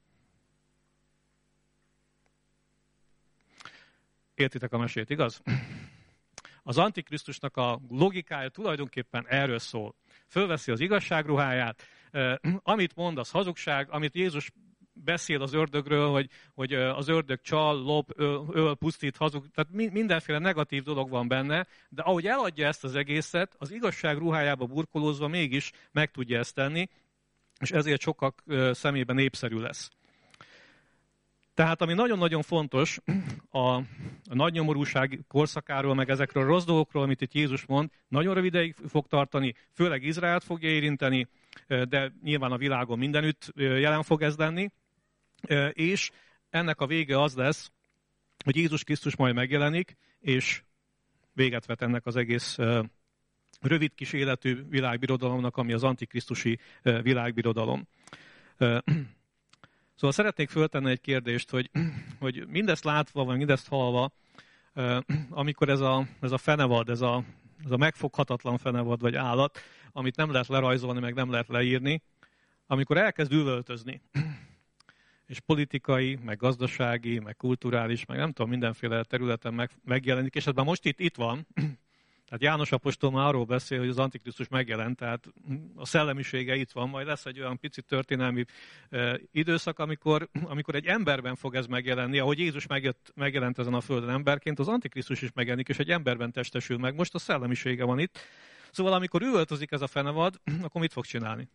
Értitek a mesét, igaz? Az Antikrisztusnak a logikája tulajdonképpen erről szól. Fölveszi az igazság ruháját, amit mond, az hazugság, amit Jézus beszél az ördögről, hogy, hogy az ördög csal, lop, öl, öl, pusztít, hazug, tehát mindenféle negatív dolog van benne, de ahogy eladja ezt az egészet, az igazság ruhájába burkolózva mégis meg tudja ezt tenni, és ezért sokak szemében népszerű lesz. Tehát ami nagyon-nagyon fontos a, a nagynyomorúság korszakáról, meg ezekről a rossz dolgokról, amit itt Jézus mond, nagyon rövid ideig fog tartani, főleg Izraelt fogja érinteni, de nyilván a világon mindenütt jelen fog ez lenni, és ennek a vége az lesz, hogy Jézus Krisztus majd megjelenik, és véget vet ennek az egész rövid kis életű világbirodalomnak, ami az antikrisztusi világbirodalom. Szóval szeretnék föltenni egy kérdést, hogy, hogy mindezt látva, vagy mindezt hallva, amikor ez a, ez a fenevad, ez a, ez a megfoghatatlan fenevad, vagy állat, amit nem lehet lerajzolni, meg nem lehet leírni, amikor elkezd üvöltözni, és politikai, meg gazdasági, meg kulturális, meg nem tudom, mindenféle területen meg, megjelenik, és ez már most itt, itt van. Tehát János apostol már arról beszél, hogy az Antikrisztus megjelent, tehát a szellemisége itt van, majd lesz egy olyan picit történelmi e, időszak, amikor, amikor egy emberben fog ez megjelenni, ahogy Jézus megjött, megjelent ezen a földön emberként, az Antikrisztus is megjelenik, és egy emberben testesül meg. Most a szellemisége van itt. Szóval amikor üvöltözik ez a fenevad, akkor mit fog csinálni?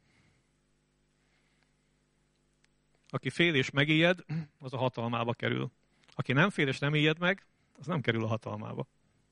Aki fél és megijed, az a hatalmába kerül. Aki nem fél és nem ijed meg, az nem kerül a hatalmába.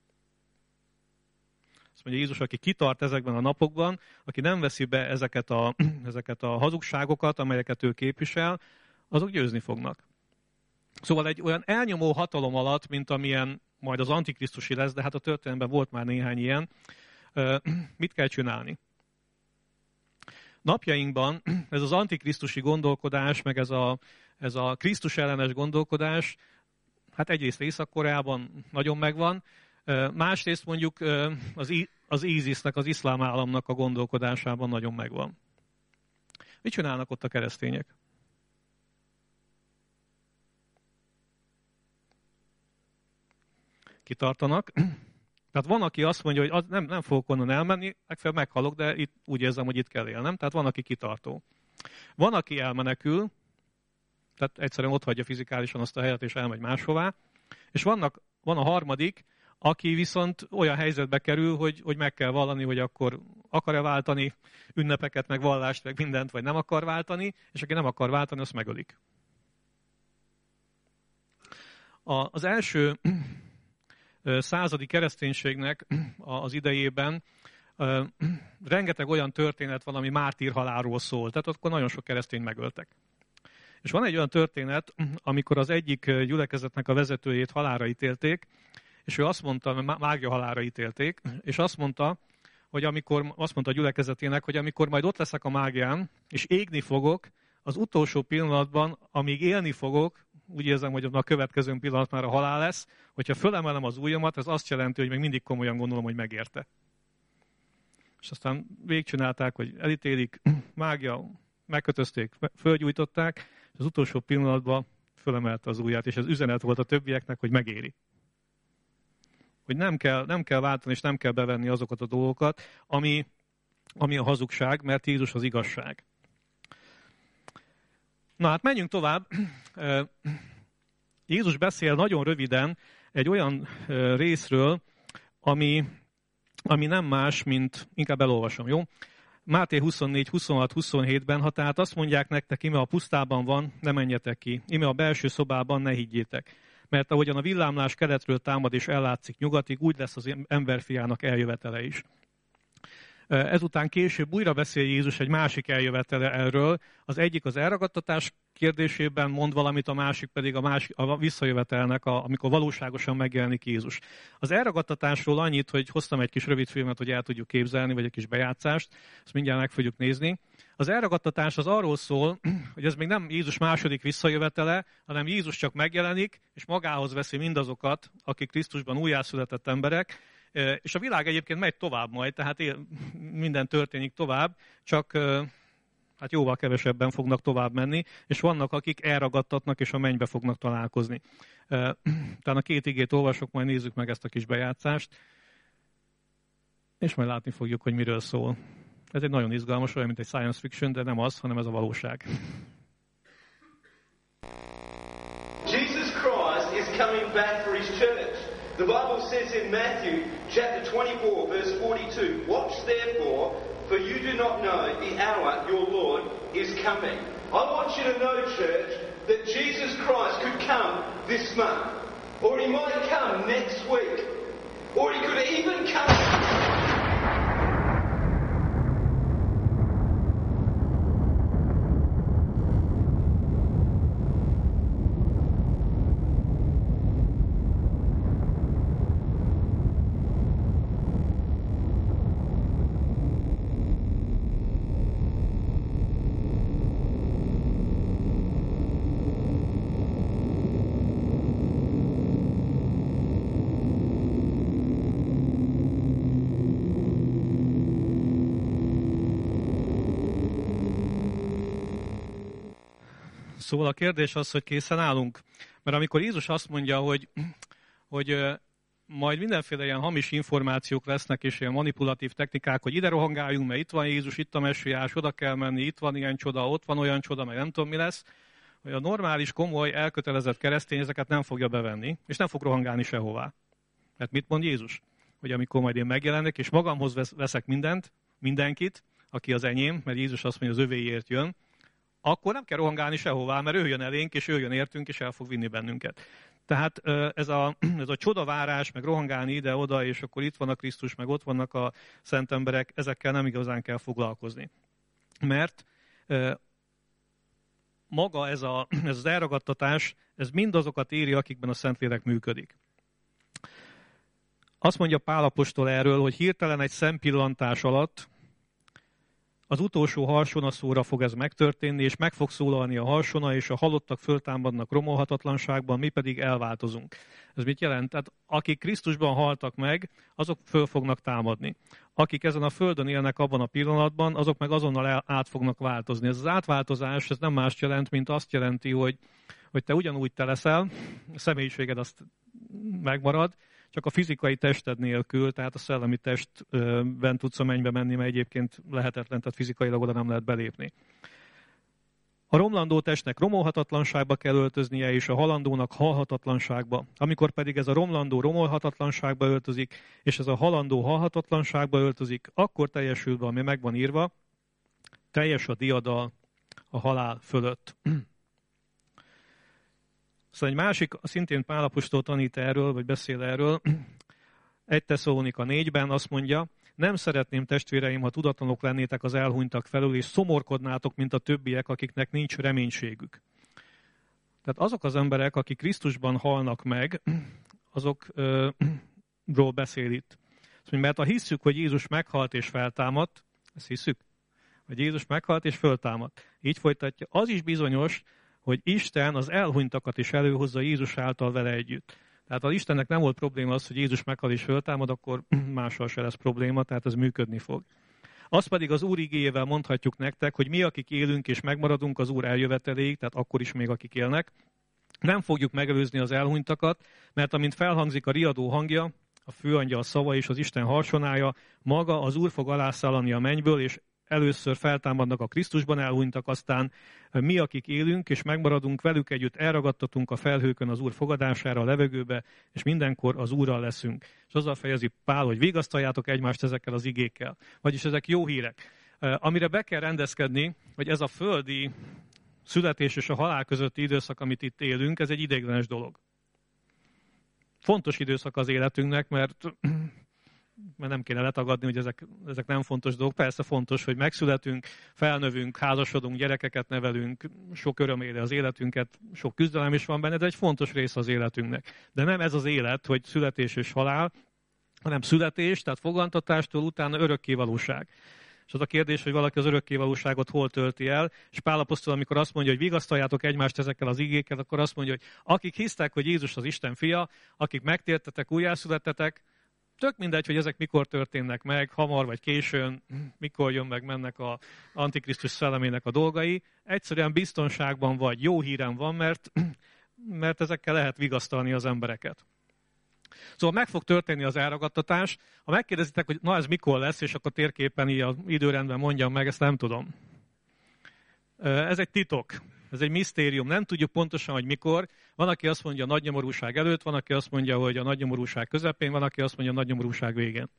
Azt mondja Jézus, aki kitart ezekben a napokban, aki nem veszi be ezeket a, ezeket a hazugságokat, amelyeket ő képvisel, azok győzni fognak. Szóval egy olyan elnyomó hatalom alatt, mint amilyen majd az antikrisztusi lesz, de hát a történelemben volt már néhány ilyen, mit kell csinálni? Napjainkban ez az antikrisztusi gondolkodás, meg ez a, ez a Krisztus ellenes gondolkodás, hát egyrészt Észak-Koreában nagyon megvan, másrészt mondjuk az, az ISIS-nek, az iszlám államnak a gondolkodásában nagyon megvan. Mit csinálnak ott a keresztények? Kitartanak. Tehát van, aki azt mondja, hogy az nem, nem fogok onnan elmenni, legfeljebb meghalok, de itt úgy érzem, hogy itt kell élnem. Tehát van, aki kitartó. Van, aki elmenekül, tehát egyszerűen ott hagyja fizikálisan azt a helyet, és elmegy máshová. És vannak, van a harmadik, aki viszont olyan helyzetbe kerül, hogy, hogy meg kell vallani, hogy akkor akar-e váltani ünnepeket, meg vallást, meg mindent, vagy nem akar váltani, és aki nem akar váltani, azt megölik. A, az első századi kereszténységnek az idejében rengeteg olyan történet van, ami mártírhalálról szól. Tehát akkor nagyon sok keresztényt megöltek. És van egy olyan történet, amikor az egyik gyülekezetnek a vezetőjét halálra ítélték, és ő azt mondta, mágia halálra ítélték, és azt mondta, hogy amikor, azt mondta a gyülekezetének, hogy amikor majd ott leszek a mágián, és égni fogok, az utolsó pillanatban, amíg élni fogok, úgy érzem, hogy a következő pillanat már a halál lesz, hogyha fölemelem az ujjamat, ez azt jelenti, hogy még mindig komolyan gondolom, hogy megérte. És aztán végigcsinálták, hogy elítélik, mágia, megkötözték, fölgyújtották, és az utolsó pillanatban fölemelte az ujját, és ez üzenet volt a többieknek, hogy megéri. Hogy nem kell, nem kell váltani, és nem kell bevenni azokat a dolgokat, ami, ami a hazugság, mert Jézus az igazság. Na hát menjünk tovább. Jézus beszél nagyon röviden egy olyan részről, ami, ami nem más, mint, inkább elolvasom, jó? Máté huszonnégy, huszonhat, huszonhétben, ha tehát azt mondják nektek, ime a pusztában van, ne menjetek ki, ime a belső szobában ne higgyétek. Mert ahogyan a villámlás keletről támad és ellátszik nyugatig, úgy lesz az emberfiának eljövetele is. Ezután később újra beszél Jézus egy másik eljövetele erről. Az egyik az elragadtatás kérdésében mond valamit, a másik pedig a, másik, a visszajövetelnek, a, amikor valóságosan megjelenik Jézus. Az elragadtatásról annyit, hogy hoztam egy kis rövid filmet, hogy el tudjuk képzelni, vagy egy kis bejátszást, ezt mindjárt meg fogjuk nézni. Az elragadtatás az arról szól, hogy ez még nem Jézus második visszajövetele, hanem Jézus csak megjelenik, és magához veszi mindazokat, akik Krisztusban újjászületett emberek, és a világ egyébként megy tovább majd, tehát minden történik tovább, csak hát jóval kevesebben fognak tovább menni, és vannak, akik elragadtatnak, és a mennybe fognak találkozni. Talán a két igét olvasok, majd nézzük meg ezt a kis bejátszást, és majd látni fogjuk, hogy miről szól. Ez egy nagyon izgalmas, olyan, mint egy science fiction, de nem az, hanem ez a valóság.
Jesus Christ is coming back for his church. The Bible says in Matthew chapter twenty-four, verse forty-two, watch therefore, for you do not know the hour your Lord is coming. I want you to know, church, that Jesus Christ could come this month, or he might come next week, or he could even come...
Szóval a kérdés az, hogy készen állunk. Mert amikor Jézus azt mondja, hogy, hogy majd mindenféle ilyen hamis információk lesznek, és ilyen manipulatív technikák, hogy ide rohangáljunk, mert itt van Jézus, itt a messiás, oda kell menni, itt van ilyen csoda, ott van olyan csoda, meg nem tudom mi lesz, hogy a normális, komoly, elkötelezett keresztény ezeket nem fogja bevenni, és nem fog rohangálni sehová. Mert mit mond Jézus? Hogy amikor majd én megjelenek, és magamhoz veszek mindent, mindenkit, aki az enyém, mert Jézus azt mondja, az övéért jön, akkor nem kell rohangálni sehová, mert ő jön elénk, és ő jön értünk, és el fog vinni bennünket. Tehát ez a, ez a csodavárás, meg rohangálni ide-oda, és akkor itt van a Krisztus, meg ott vannak a szent emberek, ezekkel nem igazán kell foglalkozni. Mert maga ez, a, ez az elragadtatás, ez mindazokat éri, akikben a Szentlélek működik. Azt mondja Pál apostol erről, hogy hirtelen egy szempillantás alatt az utolsó harsonaszóra fog ez megtörténni, és meg fog szólalni a harsona, és a halottak föltámadnak romolhatatlanságban, mi pedig elváltozunk. Ez mit jelent? Tehát akik Krisztusban haltak meg, azok föl fognak támadni. Akik ezen a földön élnek abban a pillanatban, azok meg azonnal át fognak változni. Ez az átváltozás, ez nem más jelent, mint azt jelenti, hogy, hogy te ugyanúgy te leszel, a személyiséged azt megmarad, csak a fizikai tested nélkül, tehát a szellemi testben tudsz a mennybe menni, mert egyébként lehetetlen, tehát fizikailag oda nem lehet belépni. A romlandó testnek romolhatatlanságba kell öltöznie, és a halandónak halhatatlanságba. Amikor pedig ez a romlandó romolhatatlanságba öltözik, és ez a halandó halhatatlanságba öltözik, akkor teljesül be, ami meg van írva, teljes a diadal a halál fölött. Szóval egy másik, szintén Pál apostol tanít erről, vagy beszél erről, egy Tesszalonika négyben azt mondja, nem szeretném, testvéreim, ha tudatlanok lennétek az elhunytak felől, és szomorkodnátok, mint a többiek, akiknek nincs reménységük. Tehát azok az emberek, akik Krisztusban halnak meg, azokról beszél itt. Szóval, mert ha hisszük, hogy Jézus meghalt és feltámadt, ezt hisszük, hogy Jézus meghalt és föltámadt. Így folytatja, az is bizonyos, hogy Isten az elhunytakat is előhozza Jézus által vele együtt. Tehát ha Istennek nem volt probléma az, hogy Jézus meghal és föltámad, akkor mással se lesz probléma, tehát ez működni fog. Azt pedig az Úr igéjével mondhatjuk nektek, hogy mi, akik élünk és megmaradunk az Úr eljöveteléig, tehát akkor is még akik élnek, nem fogjuk megelőzni az elhunytakat, mert amint felhangzik a riadó hangja, a főangyal szava és az Isten harsonája, maga az Úr fog alászállani a mennyből, és először feltámadnak a Krisztusban elhunytak, aztán mi, akik élünk és megmaradunk velük együtt, elragadtatunk a felhőkön az Úr fogadására a levegőbe, és mindenkor az Úrral leszünk. És azzal fejezi Pál, hogy vigasztaljátok egymást ezekkel az igékkel. Vagyis ezek jó hírek. Amire be kell rendezkedni, hogy ez a földi születés és a halál közötti időszak, amit itt élünk, ez egy ideiglenes dolog. Fontos időszak az életünknek, mert... mert nem kéne letagadni, hogy ezek, ezek nem fontos dolgok. Persze fontos, hogy megszületünk, felnövünk, házasodunk, gyerekeket nevelünk, sok öröm éli az életünket, sok küzdelem is van benne, de egy fontos része az életünknek. De nem ez az élet, hogy születés és halál, hanem születés, tehát fogantatástól utána örökkévalóság. És az a kérdés, hogy valaki az örökkévalóságot hol tölti el, és Pál apostol, amikor azt mondja, hogy vigasztaljátok egymást ezekkel az igékkel, akkor azt mondja, hogy akik hisztek, hogy Jézus az Isten fia, akik megtértetek, újjászülettetek, tök mindegy, hogy ezek mikor történnek meg, hamar vagy későn, mikor jön meg, mennek az Antikrisztus szellemének a dolgai. Egyszerűen biztonságban vagy, jó hírem van, mert, mert ezekkel lehet vigasztalni az embereket. Szóval meg fog történni az elragadtatás. Ha megkérdezitek, hogy na ez mikor lesz, és akkor térképen így az időrendben mondjam meg, ezt nem tudom. Ez egy titok. Ez egy misztérium. Nem tudjuk pontosan, hogy mikor. Van, aki azt mondja a nagynyomorúság előtt, van, aki azt mondja, hogy a nagynyomorúság közepén, van, aki azt mondja a nagynyomorúság végén.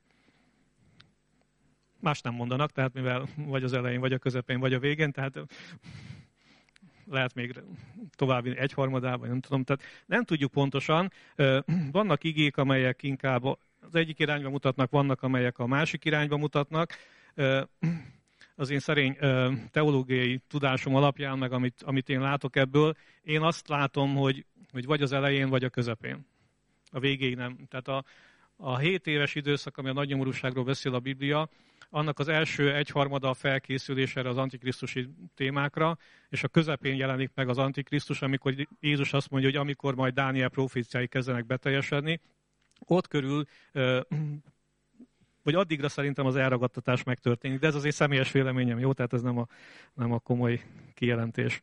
Más nem mondanak, tehát mivel vagy az elején, vagy a közepén, vagy a végén, tehát lehet még további egyharmadában, nem tudom. Tehát nem tudjuk pontosan. Vannak igék, amelyek inkább az egyik irányba mutatnak, vannak, amelyek a másik irányba mutatnak. Az én szerény teológiai tudásom alapján, meg amit, amit én látok ebből, én azt látom, hogy, hogy vagy az elején, vagy a közepén. A végéig nem. Tehát a, a hét éves időszak, ami a nagynyomorúságról beszél a Biblia, annak az első egyharmada a felkészülés erre az antikrisztusi témákra, és a közepén jelenik meg az antikrisztus, amikor Jézus azt mondja, hogy amikor majd Dániel proféciái kezdenek beteljesedni, ott körül vagy addigra szerintem az elragadtatás megtörténik, de ez az én személyes véleményem, jó? Tehát ez nem a, nem a komoly kijelentés.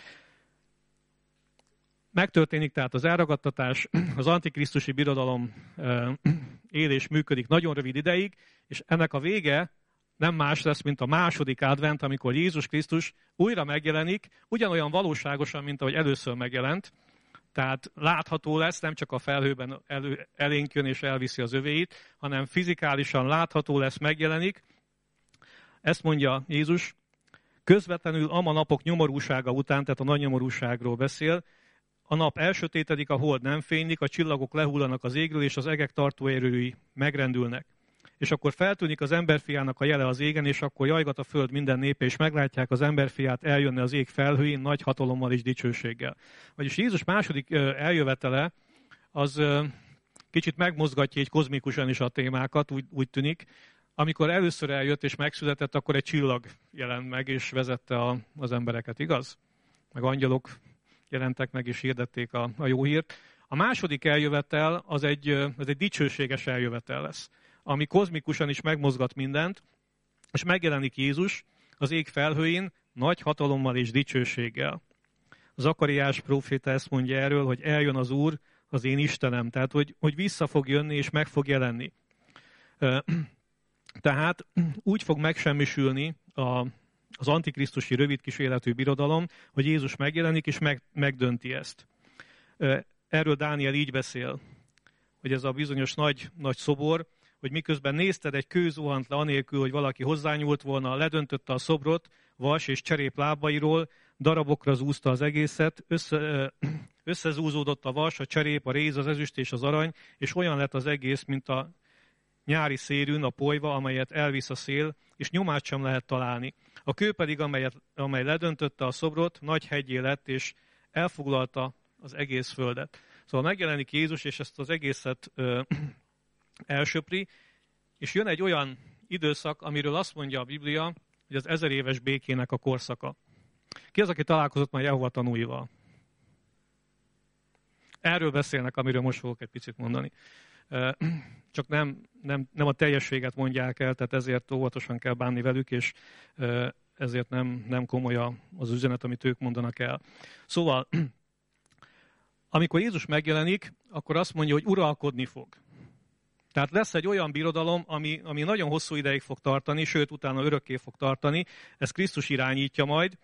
Megtörténik tehát az elragadtatás, az antikrisztusi birodalom él és működik nagyon rövid ideig, és ennek a vége nem más lesz, mint a második advent, amikor Jézus Krisztus újra megjelenik, ugyanolyan valóságosan, mint ahogy először megjelent, tehát látható lesz, nem csak a felhőben elő, elénk jön és elviszi az övéit, hanem fizikálisan látható lesz, megjelenik. Ezt mondja Jézus, közvetlenül ama napok nyomorúsága után, tehát a nagy nyomorúságról beszél, a nap elsötétedik, a hold nem fénylik, a csillagok lehullanak az égről, és az egek tartóerői megrendülnek. És akkor feltűnik az emberfiának a jele az égen, és akkor jajgat a föld minden népe, és meglátják az emberfiát eljönni az ég felhőjén nagy hatalommal és dicsőséggel. Vagyis Jézus második eljövetele az kicsit megmozgatja így kozmikusan is a témákat, úgy, úgy tűnik. Amikor először eljött és megszületett, akkor egy csillag jelent meg, és vezette a, az embereket, igaz? Meg angyalok jelentek meg, és hirdették a, a jó hírt. A második eljövetel az egy, az egy dicsőséges eljövetel lesz, ami kozmikusan is megmozgat mindent, és megjelenik Jézus az ég felhőjén nagy hatalommal és dicsőséggel. Zakariás próféta ezt mondja erről, hogy eljön az Úr, az én Istenem, tehát hogy, hogy vissza fog jönni és meg fog jelenni. Tehát úgy fog megsemmisülni a, az antikrisztusi rövid kis életű birodalom, hogy Jézus megjelenik és meg, megdönti ezt. Erről Dániel így beszél, hogy ez a bizonyos nagy, nagy szobor, hogy miközben nézted, egy kő zuhant le anélkül, hogy valaki hozzányúlt volna, ledöntötte a szobrot, vas és cserép lábairól, darabokra zúzta az egészet, össze, összezúzódott a vas, a cserép, a réz, az ezüst és az arany, és olyan lett az egész, mint a nyári szérűn, a polyva, amelyet elvisz a szél, és nyomát sem lehet találni. A kő pedig, amelyet, amely ledöntötte a szobrot, nagy heggyé lett, és elfoglalta az egész földet. Szóval megjelenik Jézus, és ezt az egészet ö, elsöpri, és jön egy olyan időszak, amiről azt mondja a Biblia, hogy az ezer éves békének a korszaka. Ki az, aki találkozott már Jehova tanúival? Erről beszélnek, amiről most fogok egy picit mondani. Csak nem, nem, nem a teljességet mondják el, tehát ezért óvatosan kell bánni velük, és ezért nem, nem komoly az üzenet, amit ők mondanak el. Szóval, amikor Jézus megjelenik, akkor azt mondja, hogy uralkodni fog. Tehát lesz egy olyan birodalom, ami, ami nagyon hosszú ideig fog tartani, sőt, utána örökké fog tartani. Ez Krisztus irányítja majd,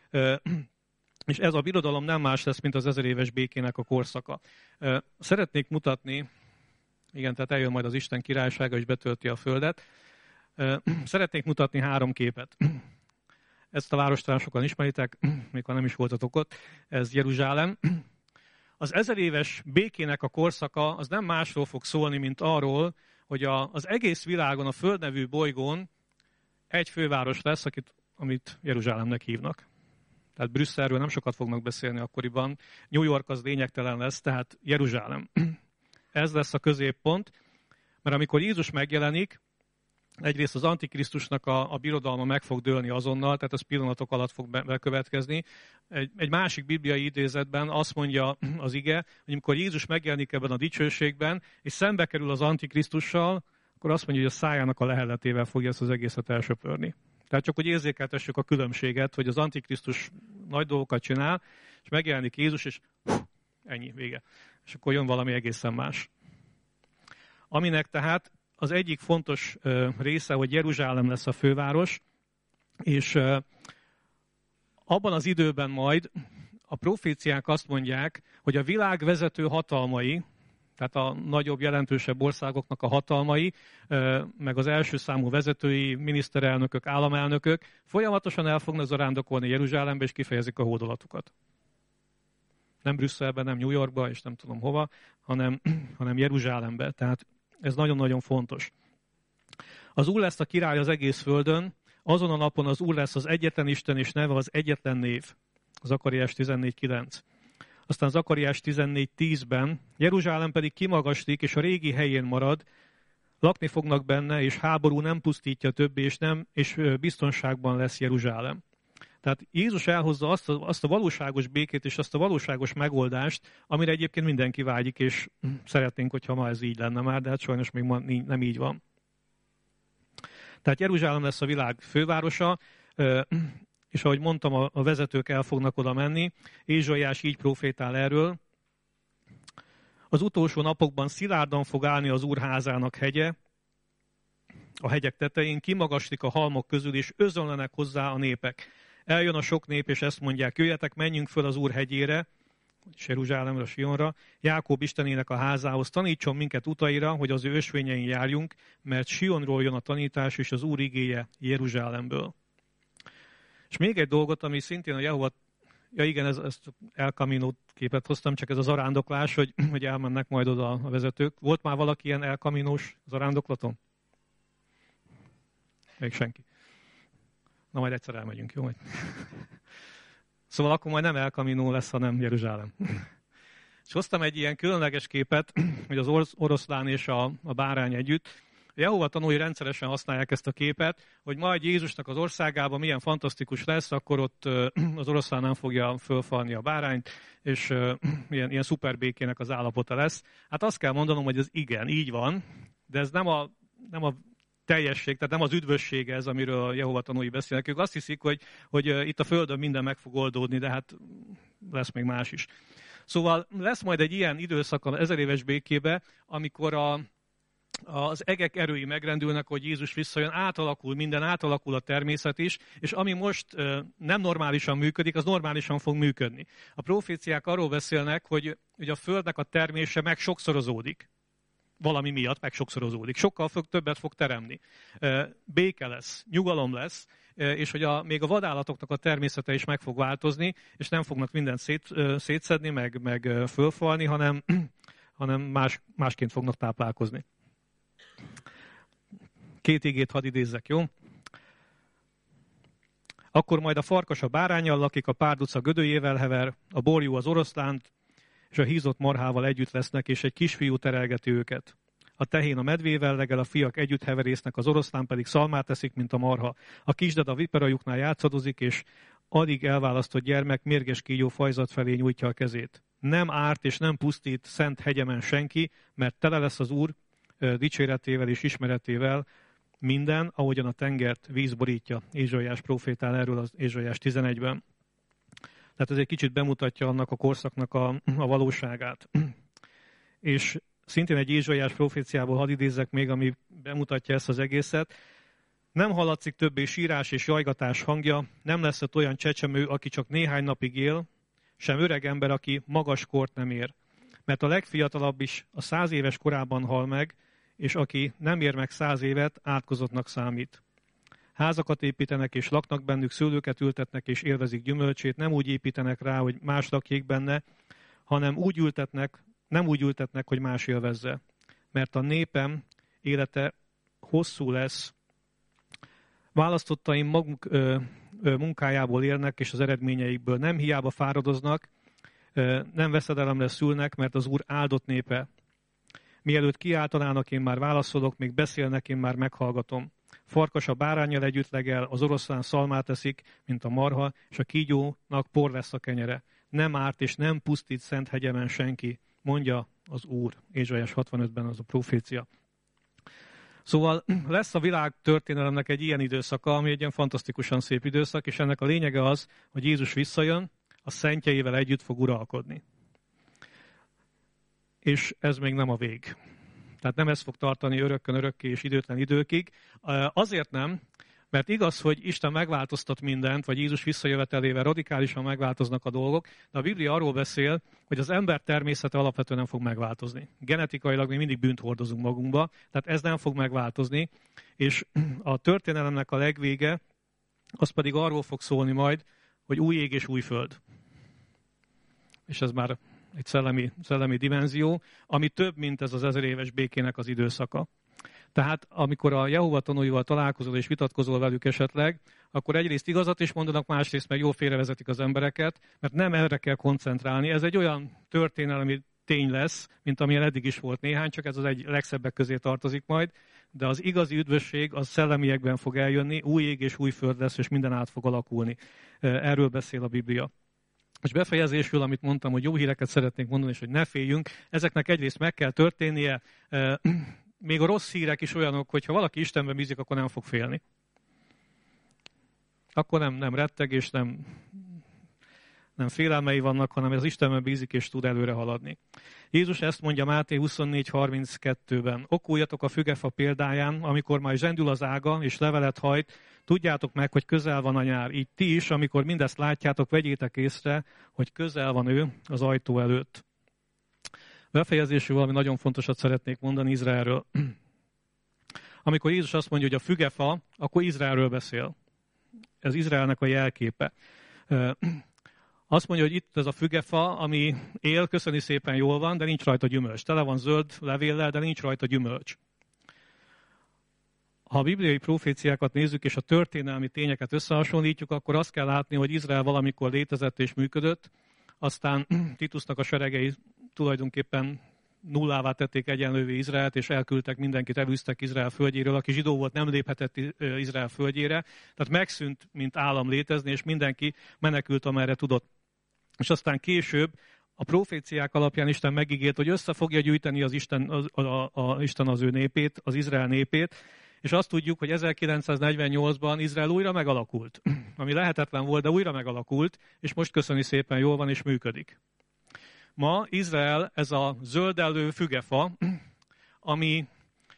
és ez a birodalom nem más lesz, mint az ezer éves békének a korszaka. Szeretnék mutatni, igen, tehát eljön majd az Isten királysága, és betölti a földet. Szeretnék mutatni három képet. Ezt a várost talán sokan ismeritek, még ha nem is voltatok ott. Ez Jeruzsálem. Az ezer éves békének a korszaka az nem másról fog szólni, mint arról, hogy a, az egész világon, a Föld nevű bolygón egy főváros lesz, akit, amit Jeruzsálemnek hívnak. Tehát Brüsszelről nem sokat fognak beszélni akkoriban. New York az lényegtelen lesz, tehát Jeruzsálem. Ez lesz a középpont, mert amikor Jézus megjelenik, egyrészt az Antikrisztusnak a, a birodalma meg fog dőlni azonnal, tehát ez pillanatok alatt fog be, bekövetkezni. Egy, egy másik bibliai idézetben azt mondja az ige, hogy amikor Jézus megjelenik ebben a dicsőségben, és szembe kerül az Antikrisztussal, akkor azt mondja, hogy a szájának a leheletével fogja ezt az egészet elsöpörni. Tehát csak, hogy érzékeltessük a különbséget, hogy az Antikrisztus nagy dolgokat csinál, és megjelenik Jézus, és hú, ennyi, vége. És akkor jön valami egészen más. Aminek tehát az egyik fontos része, hogy Jeruzsálem lesz a főváros, és abban az időben majd a proféciák azt mondják, hogy a világ vezető hatalmai, tehát a nagyobb, jelentősebb országoknak a hatalmai, meg az első számú vezetői, miniszterelnökök, államelnökök folyamatosan el fognak zarándokolni Jeruzsálembe, és kifejezik a hódolatukat. Nem Brüsszelben, nem New Yorkba, és nem tudom hova, hanem, hanem Jeruzsálembe. Tehát ez nagyon-nagyon fontos. Az Úr lesz a király az egész földön, azon a napon az Úr lesz az egyetlen Isten, és neve az egyetlen név. Zakariás tizennégy kilenc. Aztán Zakariás tizennégy tízben Jeruzsálem pedig kimagaslik, és a régi helyén marad, lakni fognak benne, és háború nem pusztítja többé, és, nem, és biztonságban lesz Jeruzsálem. Tehát Jézus elhozza azt a, azt a valóságos békét, és azt a valóságos megoldást, amire egyébként mindenki vágyik, és szeretnénk, hogyha ma ez így lenne már, de hát sajnos még ma nem így van. Tehát Jeruzsálem lesz a világ fővárosa, és ahogy mondtam, a vezetők el fognak oda menni. Ézsaiás így profétál erről. Az utolsó napokban szilárdan fog állni az Úr házának hegye, a hegyek tetején, kimagaslik a halmok közül, és özönlenek hozzá a népek. Eljön a sok nép, és ezt mondják, jöjjetek, menjünk föl az Úr hegyére, és Jeruzsálemre, Sionra, Jákob Istenének a házához, tanítson minket utaira, hogy az ő ösvényein járjunk, mert Sionról jön a tanítás, és az Úr igéje Jeruzsálemből. És még egy dolgot, ami szintén a Jehova, ja igen, ez, ezt El Camino képet hoztam, csak ez a zarándoklás, hogy, hogy elmennek majd oda a vezetők. Volt már valaki ilyen El Caminós zarándoklaton? Még senki. Na majd egyszer elmegyünk, jó? Szóval akkor majd nem El Camino lesz, hanem Jeruzsálem. És hoztam egy ilyen különleges képet, hogy az oroszlán és a, a bárány együtt. A Jehova tanúi rendszeresen használják ezt a képet, hogy majd Jézusnak az országában milyen fantasztikus lesz, akkor ott az oroszlán nem fogja fölfalni a bárányt, és ilyen, ilyen szuperbékének az állapota lesz. Hát azt kell mondanom, hogy ez igen, így van, de ez nem a, nem a teljesség, tehát nem az üdvösség ez, amiről a Jehova tanúi beszélnek. Ők azt hiszik, hogy, hogy itt a Földön minden meg fog oldódni, de hát lesz még más is. Szóval lesz majd egy ilyen időszak az ezer éves békébe, amikor a az egek erői megrendülnek, hogy Jézus visszajön, átalakul minden, átalakul a természet is, és ami most nem normálisan működik, az normálisan fog működni. A proféciák arról beszélnek, hogy, hogy a Földnek a termése meg sokszorozódik. Valami miatt meg sokszorozódik. Sokkal fog, többet fog teremni. Béke lesz, nyugalom lesz, és hogy a, még a vadállatoknak a természete is meg fog változni, és nem fognak mindent szét, szétszedni, meg, meg fölfalni, hanem, hanem más, másként fognak táplálkozni. Két igét hadd idézzek, jó? Akkor majd a farkas a báránnyal lakik, a párduc a gödőjével hever, a borjú az oroszlánt, és a hízott marhával együtt lesznek, és egy kisfiú terelgeti őket. A tehén a medvével legel, a fiak együtt heverésznek, az oroszlán pedig szalmát eszik, mint a marha. A kisded a viperajuknál játszadozik, és alig elválasztott gyermek mérges kígyó fajzat felé nyújtja a kezét. Nem árt és nem pusztít szent hegyemen senki, mert tele lesz az Úr dicséretével és ismeretével minden, ahogyan a tengert víz borítja. Ézsaiás prófétál erről az Ézsaiás tizenegyben. Tehát ez egy kicsit bemutatja annak a korszaknak a, a valóságát. És szintén egy Ézsaiás proféciából hadd idézzek még, ami bemutatja ezt az egészet. Nem hallatszik többé sírás és jajgatás hangja, nem lesz ott olyan csecsemő, aki csak néhány napig él, sem öreg ember, aki magas kort nem ér. Mert a legfiatalabb is a száz éves korában hal meg, és aki nem ér meg száz évet, átkozottnak számít. Házakat építenek, és laknak bennük, szőlőket ültetnek, és élvezik gyümölcsét, nem úgy építenek rá, hogy más lakjék benne, hanem úgy ültetnek, nem úgy ültetnek, hogy más élvezze. Mert a népem élete hosszú lesz, választottaim maguk ö, ö, munkájából élnek, és az eredményeikből nem hiába fáradoznak, ö, nem veszedelemre szülnek, mert az Úr áldott népe. Mielőtt kiáltanának, én már válaszolok, még beszélnek, én már meghallgatom. Farkas a báránnyal együtt legel, az oroszlán szalmát eszik, mint a marha, és a kígyónak por lesz a kenyere. Nem árt és nem pusztít szent hegyemen senki, mondja az Úr. Ézsaiás hatvanötben az a profécia. Szóval lesz a világ történelemnek egy ilyen időszaka, ami egy ilyen fantasztikusan szép időszak, és ennek a lényege az, hogy Jézus visszajön, a szentjeivel együtt fog uralkodni. És ez még nem a vég. Tehát nem ez fog tartani örökkön örökké és időtlen időkig. Azért nem, mert igaz, hogy Isten megváltoztat mindent, vagy Jézus visszajövetelével radikálisan megváltoznak a dolgok, de a Biblia arról beszél, hogy az ember természete alapvetően nem fog megváltozni. Genetikailag még mindig bűnt hordozunk magunkba, tehát ez nem fog megváltozni, és a történelemnek a legvége, az pedig arról fog szólni majd, hogy új ég és új föld. És ez már egy szellemi, szellemi dimenzió, ami több, mint ez az ezer éves békének az időszaka. Tehát amikor a Jehova tanúival találkozol és vitatkozol velük esetleg, akkor egyrészt igazat is mondanak, másrészt meg jól félrevezetik az embereket, mert nem erre kell koncentrálni. Ez egy olyan történelmi tény lesz, mint amilyen eddig is volt néhány, csak ez az egy legszebbek közé tartozik majd, de az igazi üdvösség az szellemiekben fog eljönni, új ég és új föld lesz, és minden át fog alakulni. Erről beszél a Biblia. És befejezésül, amit mondtam, hogy jó híreket szeretnénk mondani, és hogy ne féljünk, ezeknek egyrészt meg kell történnie, még a rossz hírek is olyanok, hogy ha valaki Istenben bízik, akkor nem fog félni. Akkor nem, nem retteg, és nem, nem félelmei vannak, hanem az Istenben bízik, és tud előre haladni. Jézus ezt mondja Máté huszonnégy harminckettőben. Okuljatok a fügefa példáján, amikor majd zsendül az ága, és levelet hajt, tudjátok meg, hogy közel van a nyár. Így ti is, amikor mindezt látjátok, vegyétek észre, hogy közel van ő az ajtó előtt. Befejezésül valami nagyon fontosat szeretnék mondani Izraelről. Amikor Jézus azt mondja, hogy a fügefa, akkor Izraelről beszél. Ez Izraelnek a jelképe. Azt mondja, hogy itt ez a fügefa, ami él, köszöni szépen, jól van, de nincs rajta gyümölcs. Tele van zöld levéllel, de nincs rajta gyümölcs. Ha a bibliai proféciákat nézzük, és a történelmi tényeket összehasonlítjuk, akkor azt kell látni, hogy Izrael valamikor létezett és működött, aztán Titusnak a seregei tulajdonképpen nullává tették egyenlővé Izraelt, és elküldtek mindenkit, elűztek Izrael földjéről. Aki zsidó volt, nem léphetett Izrael földjére. Tehát megszűnt, mint állam létezni, és mindenki menekült, amerre tudott. És aztán később a proféciák alapján Isten megígért, hogy össze fogja gyűjteni az Isten, a, a, a, Isten az ő népét, az Izrael népét, és azt tudjuk, hogy ezerkilencszáznegyvennyolcban Izrael újra megalakult. Ami lehetetlen volt, de újra megalakult, és most köszöni szépen, jól van és működik. Ma Izrael ez a zöldellő fügefa, ami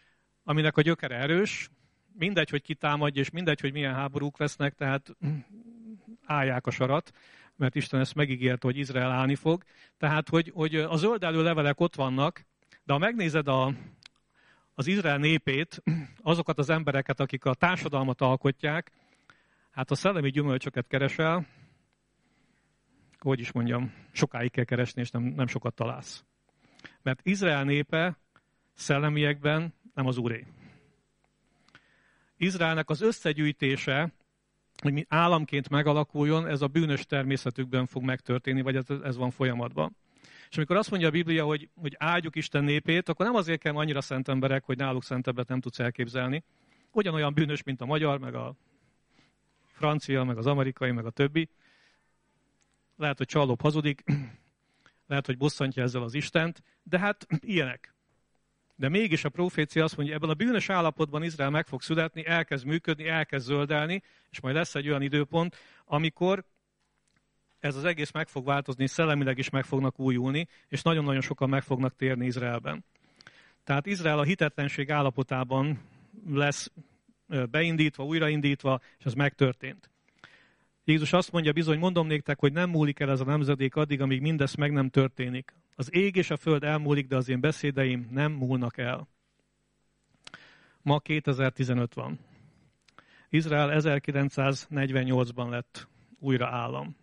aminek a gyökere erős, mindegy, hogy ki támadja, és mindegy, hogy milyen háborúk lesznek, tehát állják a sarat, mert Isten ezt megígérte, hogy Izrael állni fog. Tehát, hogy, hogy a zöldelő levelek ott vannak, de ha megnézed a, az Izrael népét, azokat az embereket, akik a társadalmat alkotják, hát a szellemi gyümölcsöket keresel, hogy is mondjam, sokáig kell keresni, és nem, nem sokat találsz. Mert Izrael népe szellemiekben nem az Úré. Izraelnek az összegyűjtése, hogy mi államként megalakuljon, ez a bűnös természetükben fog megtörténni, vagy ez, ez van folyamatban. És amikor azt mondja a Biblia, hogy, hogy áldjuk Isten népét, akkor nem azért kell annyira szent emberek, hogy náluk szentebbet nem tudsz elképzelni. Ugyanolyan bűnös, mint a magyar, meg a francia, meg az amerikai, meg a többi. Lehet, hogy csalóbb hazudik, lehet, hogy bosszantja ezzel az Istent, de hát ilyenek. De mégis a profécia azt mondja, ebben a bűnös állapotban Izrael meg fog születni, elkezd működni, elkezd zöldelni, és majd lesz egy olyan időpont, amikor ez az egész meg fog változni, szellemileg is meg fognak újulni, és nagyon-nagyon sokan meg fognak térni Izraelben. Tehát Izrael a hitetlenség állapotában lesz beindítva, újraindítva, és ez megtörtént. Jézus azt mondja, bizony mondom néktek, hogy nem múlik el ez a nemzedék addig, amíg mindez meg nem történik. Az ég és a föld elmúlik, de az én beszédeim nem múlnak el. Ma kétezer-tizenöt van. Izrael ezerkilencszáznegyvennyolcban lett újra állam.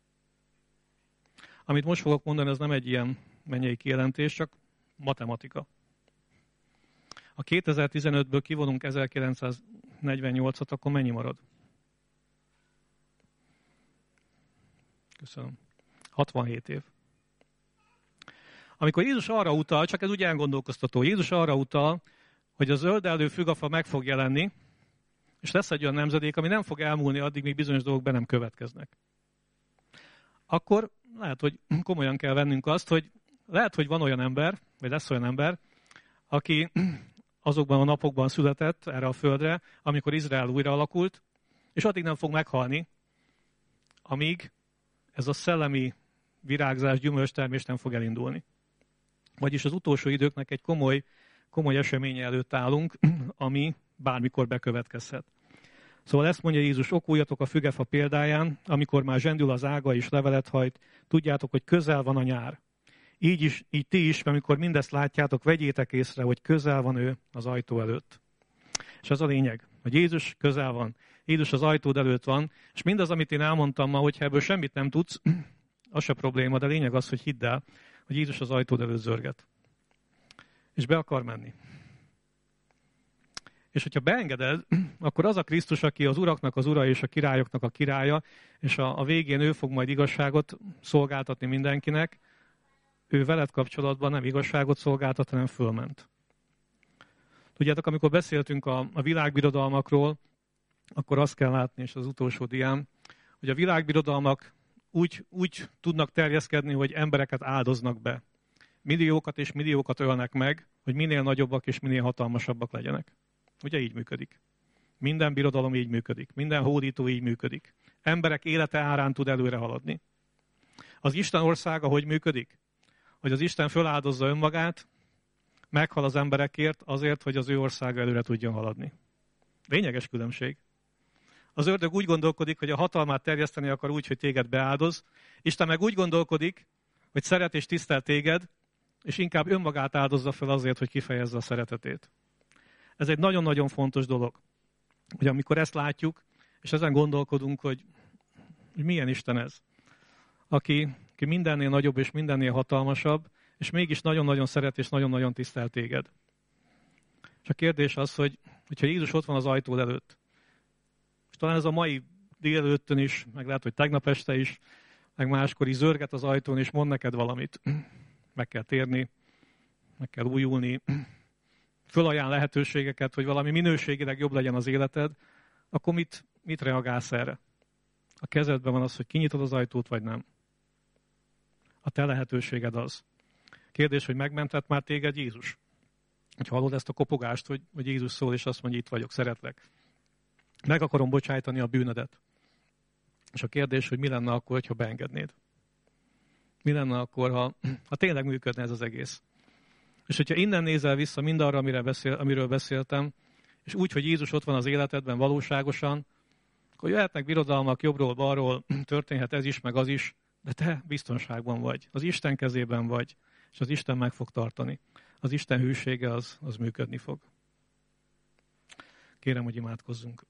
Amit most fogok mondani, az nem egy ilyen mennyei kijelentés, csak matematika. Ha kétezer-tizenötből kivonunk ezerkilencszáznegyvennyolcat, akkor mennyi marad? Köszönöm. hatvanhét év. Amikor Jézus arra utal, csak ez úgy elgondolkoztató, Jézus arra utal, hogy a zöldelő fügafa meg fog jelenni, és lesz egy olyan nemzedék, ami nem fog elmúlni addig, míg bizonyos dolgok be nem következnek. Akkor lehet, hogy komolyan kell vennünk azt, hogy lehet, hogy van olyan ember, vagy lesz olyan ember, aki azokban a napokban született erre a földre, amikor Izrael újra alakult, és addig nem fog meghalni, amíg ez a szellemi virágzás, gyümölcstermés nem fog elindulni. Vagyis az utolsó időknek egy komoly, komoly eseménye előtt állunk, ami bármikor bekövetkezhet. Szóval ezt mondja Jézus, okuljatok a fügefa példáján, amikor már zsendül az ága és levelet hajt, tudjátok, hogy közel van a nyár. Így, is, így ti is, amikor mindezt látjátok, vegyétek észre, hogy közel van ő az ajtó előtt. És ez a lényeg, hogy Jézus közel van. Jézus az ajtód előtt van, és mindaz, amit én elmondtam ma, hogyha ebből semmit nem tudsz, az se probléma, de lényeg az, hogy hidd el, hogy Jézus az ajtód előtt zörget. És be akar menni. És hogyha beengeded, akkor az a Krisztus, aki az uraknak az ura és a királyoknak a királya, és a, a végén ő fog majd igazságot szolgáltatni mindenkinek, ő veled kapcsolatban nem igazságot szolgáltat, hanem fölment. Tudjátok, amikor beszéltünk a, a világbirodalmakról, akkor azt kell látni, és az utolsó diám, hogy a világbirodalmak úgy, úgy tudnak terjeszkedni, hogy embereket áldoznak be. Milliókat és milliókat ölnek meg, hogy minél nagyobbak és minél hatalmasabbak legyenek. Ugye így működik. Minden birodalom így működik. Minden hódító így működik. Emberek élete árán tud előre haladni. Az Isten országa hogy működik? Hogy az Isten föláldozza önmagát, meghal az emberekért azért, hogy az ő országa előre tudjon haladni. Lényeges különbség. Az ördög úgy gondolkodik, hogy a hatalmát terjeszteni akar úgy, hogy téged beáldoz. Isten meg úgy gondolkodik, hogy szeret és tisztel téged, és inkább önmagát áldozza fel azért, hogy kifejezze a szeretetét. Ez egy nagyon-nagyon fontos dolog, hogy amikor ezt látjuk, és ezen gondolkodunk, hogy, hogy milyen Isten ez, aki, aki mindennél nagyobb és mindennél hatalmasabb, és mégis nagyon-nagyon szeret és nagyon-nagyon tisztel téged. És a kérdés az, hogy hogyha Jézus ott van az ajtód előtt, és talán ez a mai délelőttön is, meg lehet, hogy tegnap este is, meg máskor is zörget az ajtón, és mond neked valamit. Meg kell térni, meg kell újulni, fölajánl lehetőségeket, hogy valami minőségileg jobb legyen az életed, akkor mit, mit reagálsz erre? A kezedben van az, hogy kinyitod az ajtót, vagy nem. A te lehetőséged az. Kérdés, hogy megmentett már téged Jézus? Hogy hallod ezt a kopogást, hogy, hogy Jézus szól, és azt mondja, itt vagyok, szeretlek. Meg akarom bocsájtani a bűnödet. És a kérdés, hogy mi lenne akkor, ha beengednéd? Mi lenne akkor, ha, ha tényleg működne ez az egész? És hogyha innen nézel vissza mindarra, amire beszél, amiről beszéltem, és úgy, hogy Jézus ott van az életedben valóságosan, akkor jöhetnek birodalmak jobbról, balról, történhet ez is, meg az is, de te biztonságban vagy. Az Isten kezében vagy, és az Isten meg fog tartani. Az Isten hűsége az, az működni fog. Kérem, hogy imádkozzunk.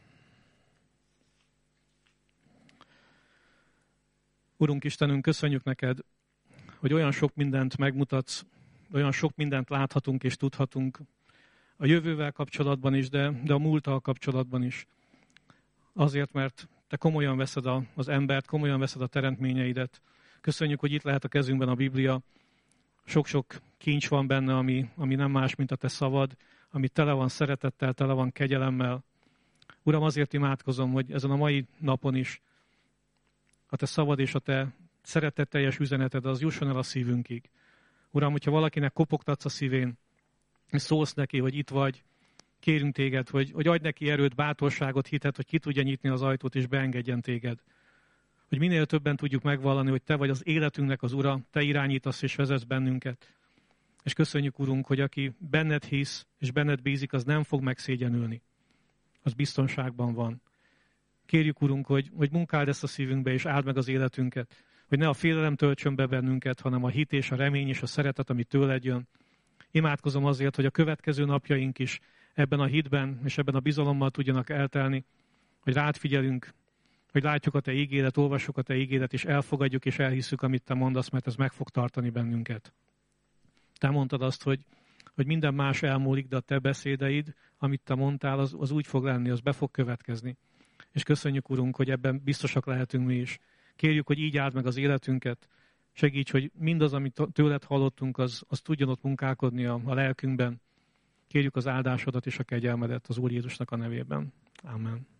Urunk Istenünk, köszönjük neked, hogy olyan sok mindent megmutatsz, olyan sok mindent láthatunk és tudhatunk a jövővel kapcsolatban is, de, de a múlttal kapcsolatban is. Azért, mert te komolyan veszed a, az embert, komolyan veszed a teremtményeidet. Köszönjük, hogy itt lehet a kezünkben a Biblia. Sok-sok kincs van benne, ami, ami nem más, mint a te szavad, ami tele van szeretettel, tele van kegyelemmel. Uram, azért imádkozom, hogy ezen a mai napon is a te szavad és a te szeretetteljes üzeneted az jusson el a szívünkig. Uram, hogyha valakinek kopogtatsz a szívén, és szólsz neki, hogy itt vagy, kérünk téged, hogy, hogy adj neki erőt, bátorságot, hitet, hogy ki tudja nyitni az ajtót, és beengedjen téged. Hogy minél többen tudjuk megvallani, hogy te vagy az életünknek az Ura, te irányítasz és vezetsz bennünket. És köszönjük, Urunk, hogy aki benned hisz, és benned bízik, az nem fog megszégyenülni. Az biztonságban van. Kérjük, Urunk, hogy, hogy munkáld ezt a szívünkbe, és áld meg az életünket. Hogy ne a félelem töltsön be bennünket, hanem a hit és a remény és a szeretet, ami tőled jön. Imádkozom azért, hogy a következő napjaink is ebben a hitben és ebben a bizalommal tudjanak eltelni, hogy rád figyelünk, hogy látjuk a te ígéret, olvassuk a te ígéret, és elfogadjuk és elhisszük, amit te mondasz, mert ez meg fog tartani bennünket. Te mondtad azt, hogy, hogy minden más elmúlik, de a te beszédeid, amit te mondtál, az, az úgy fog lenni, az be fog következni. És köszönjük, Urunk, hogy ebben biztosak lehetünk mi is. Kérjük, hogy így áld meg az életünket. Segíts, hogy mindaz, amit tőled hallottunk, az, az tudjon ott munkálkodni a, a lelkünkben. Kérjük az áldásodat és a kegyelmedet az Úr Jézusnak a nevében. Amen.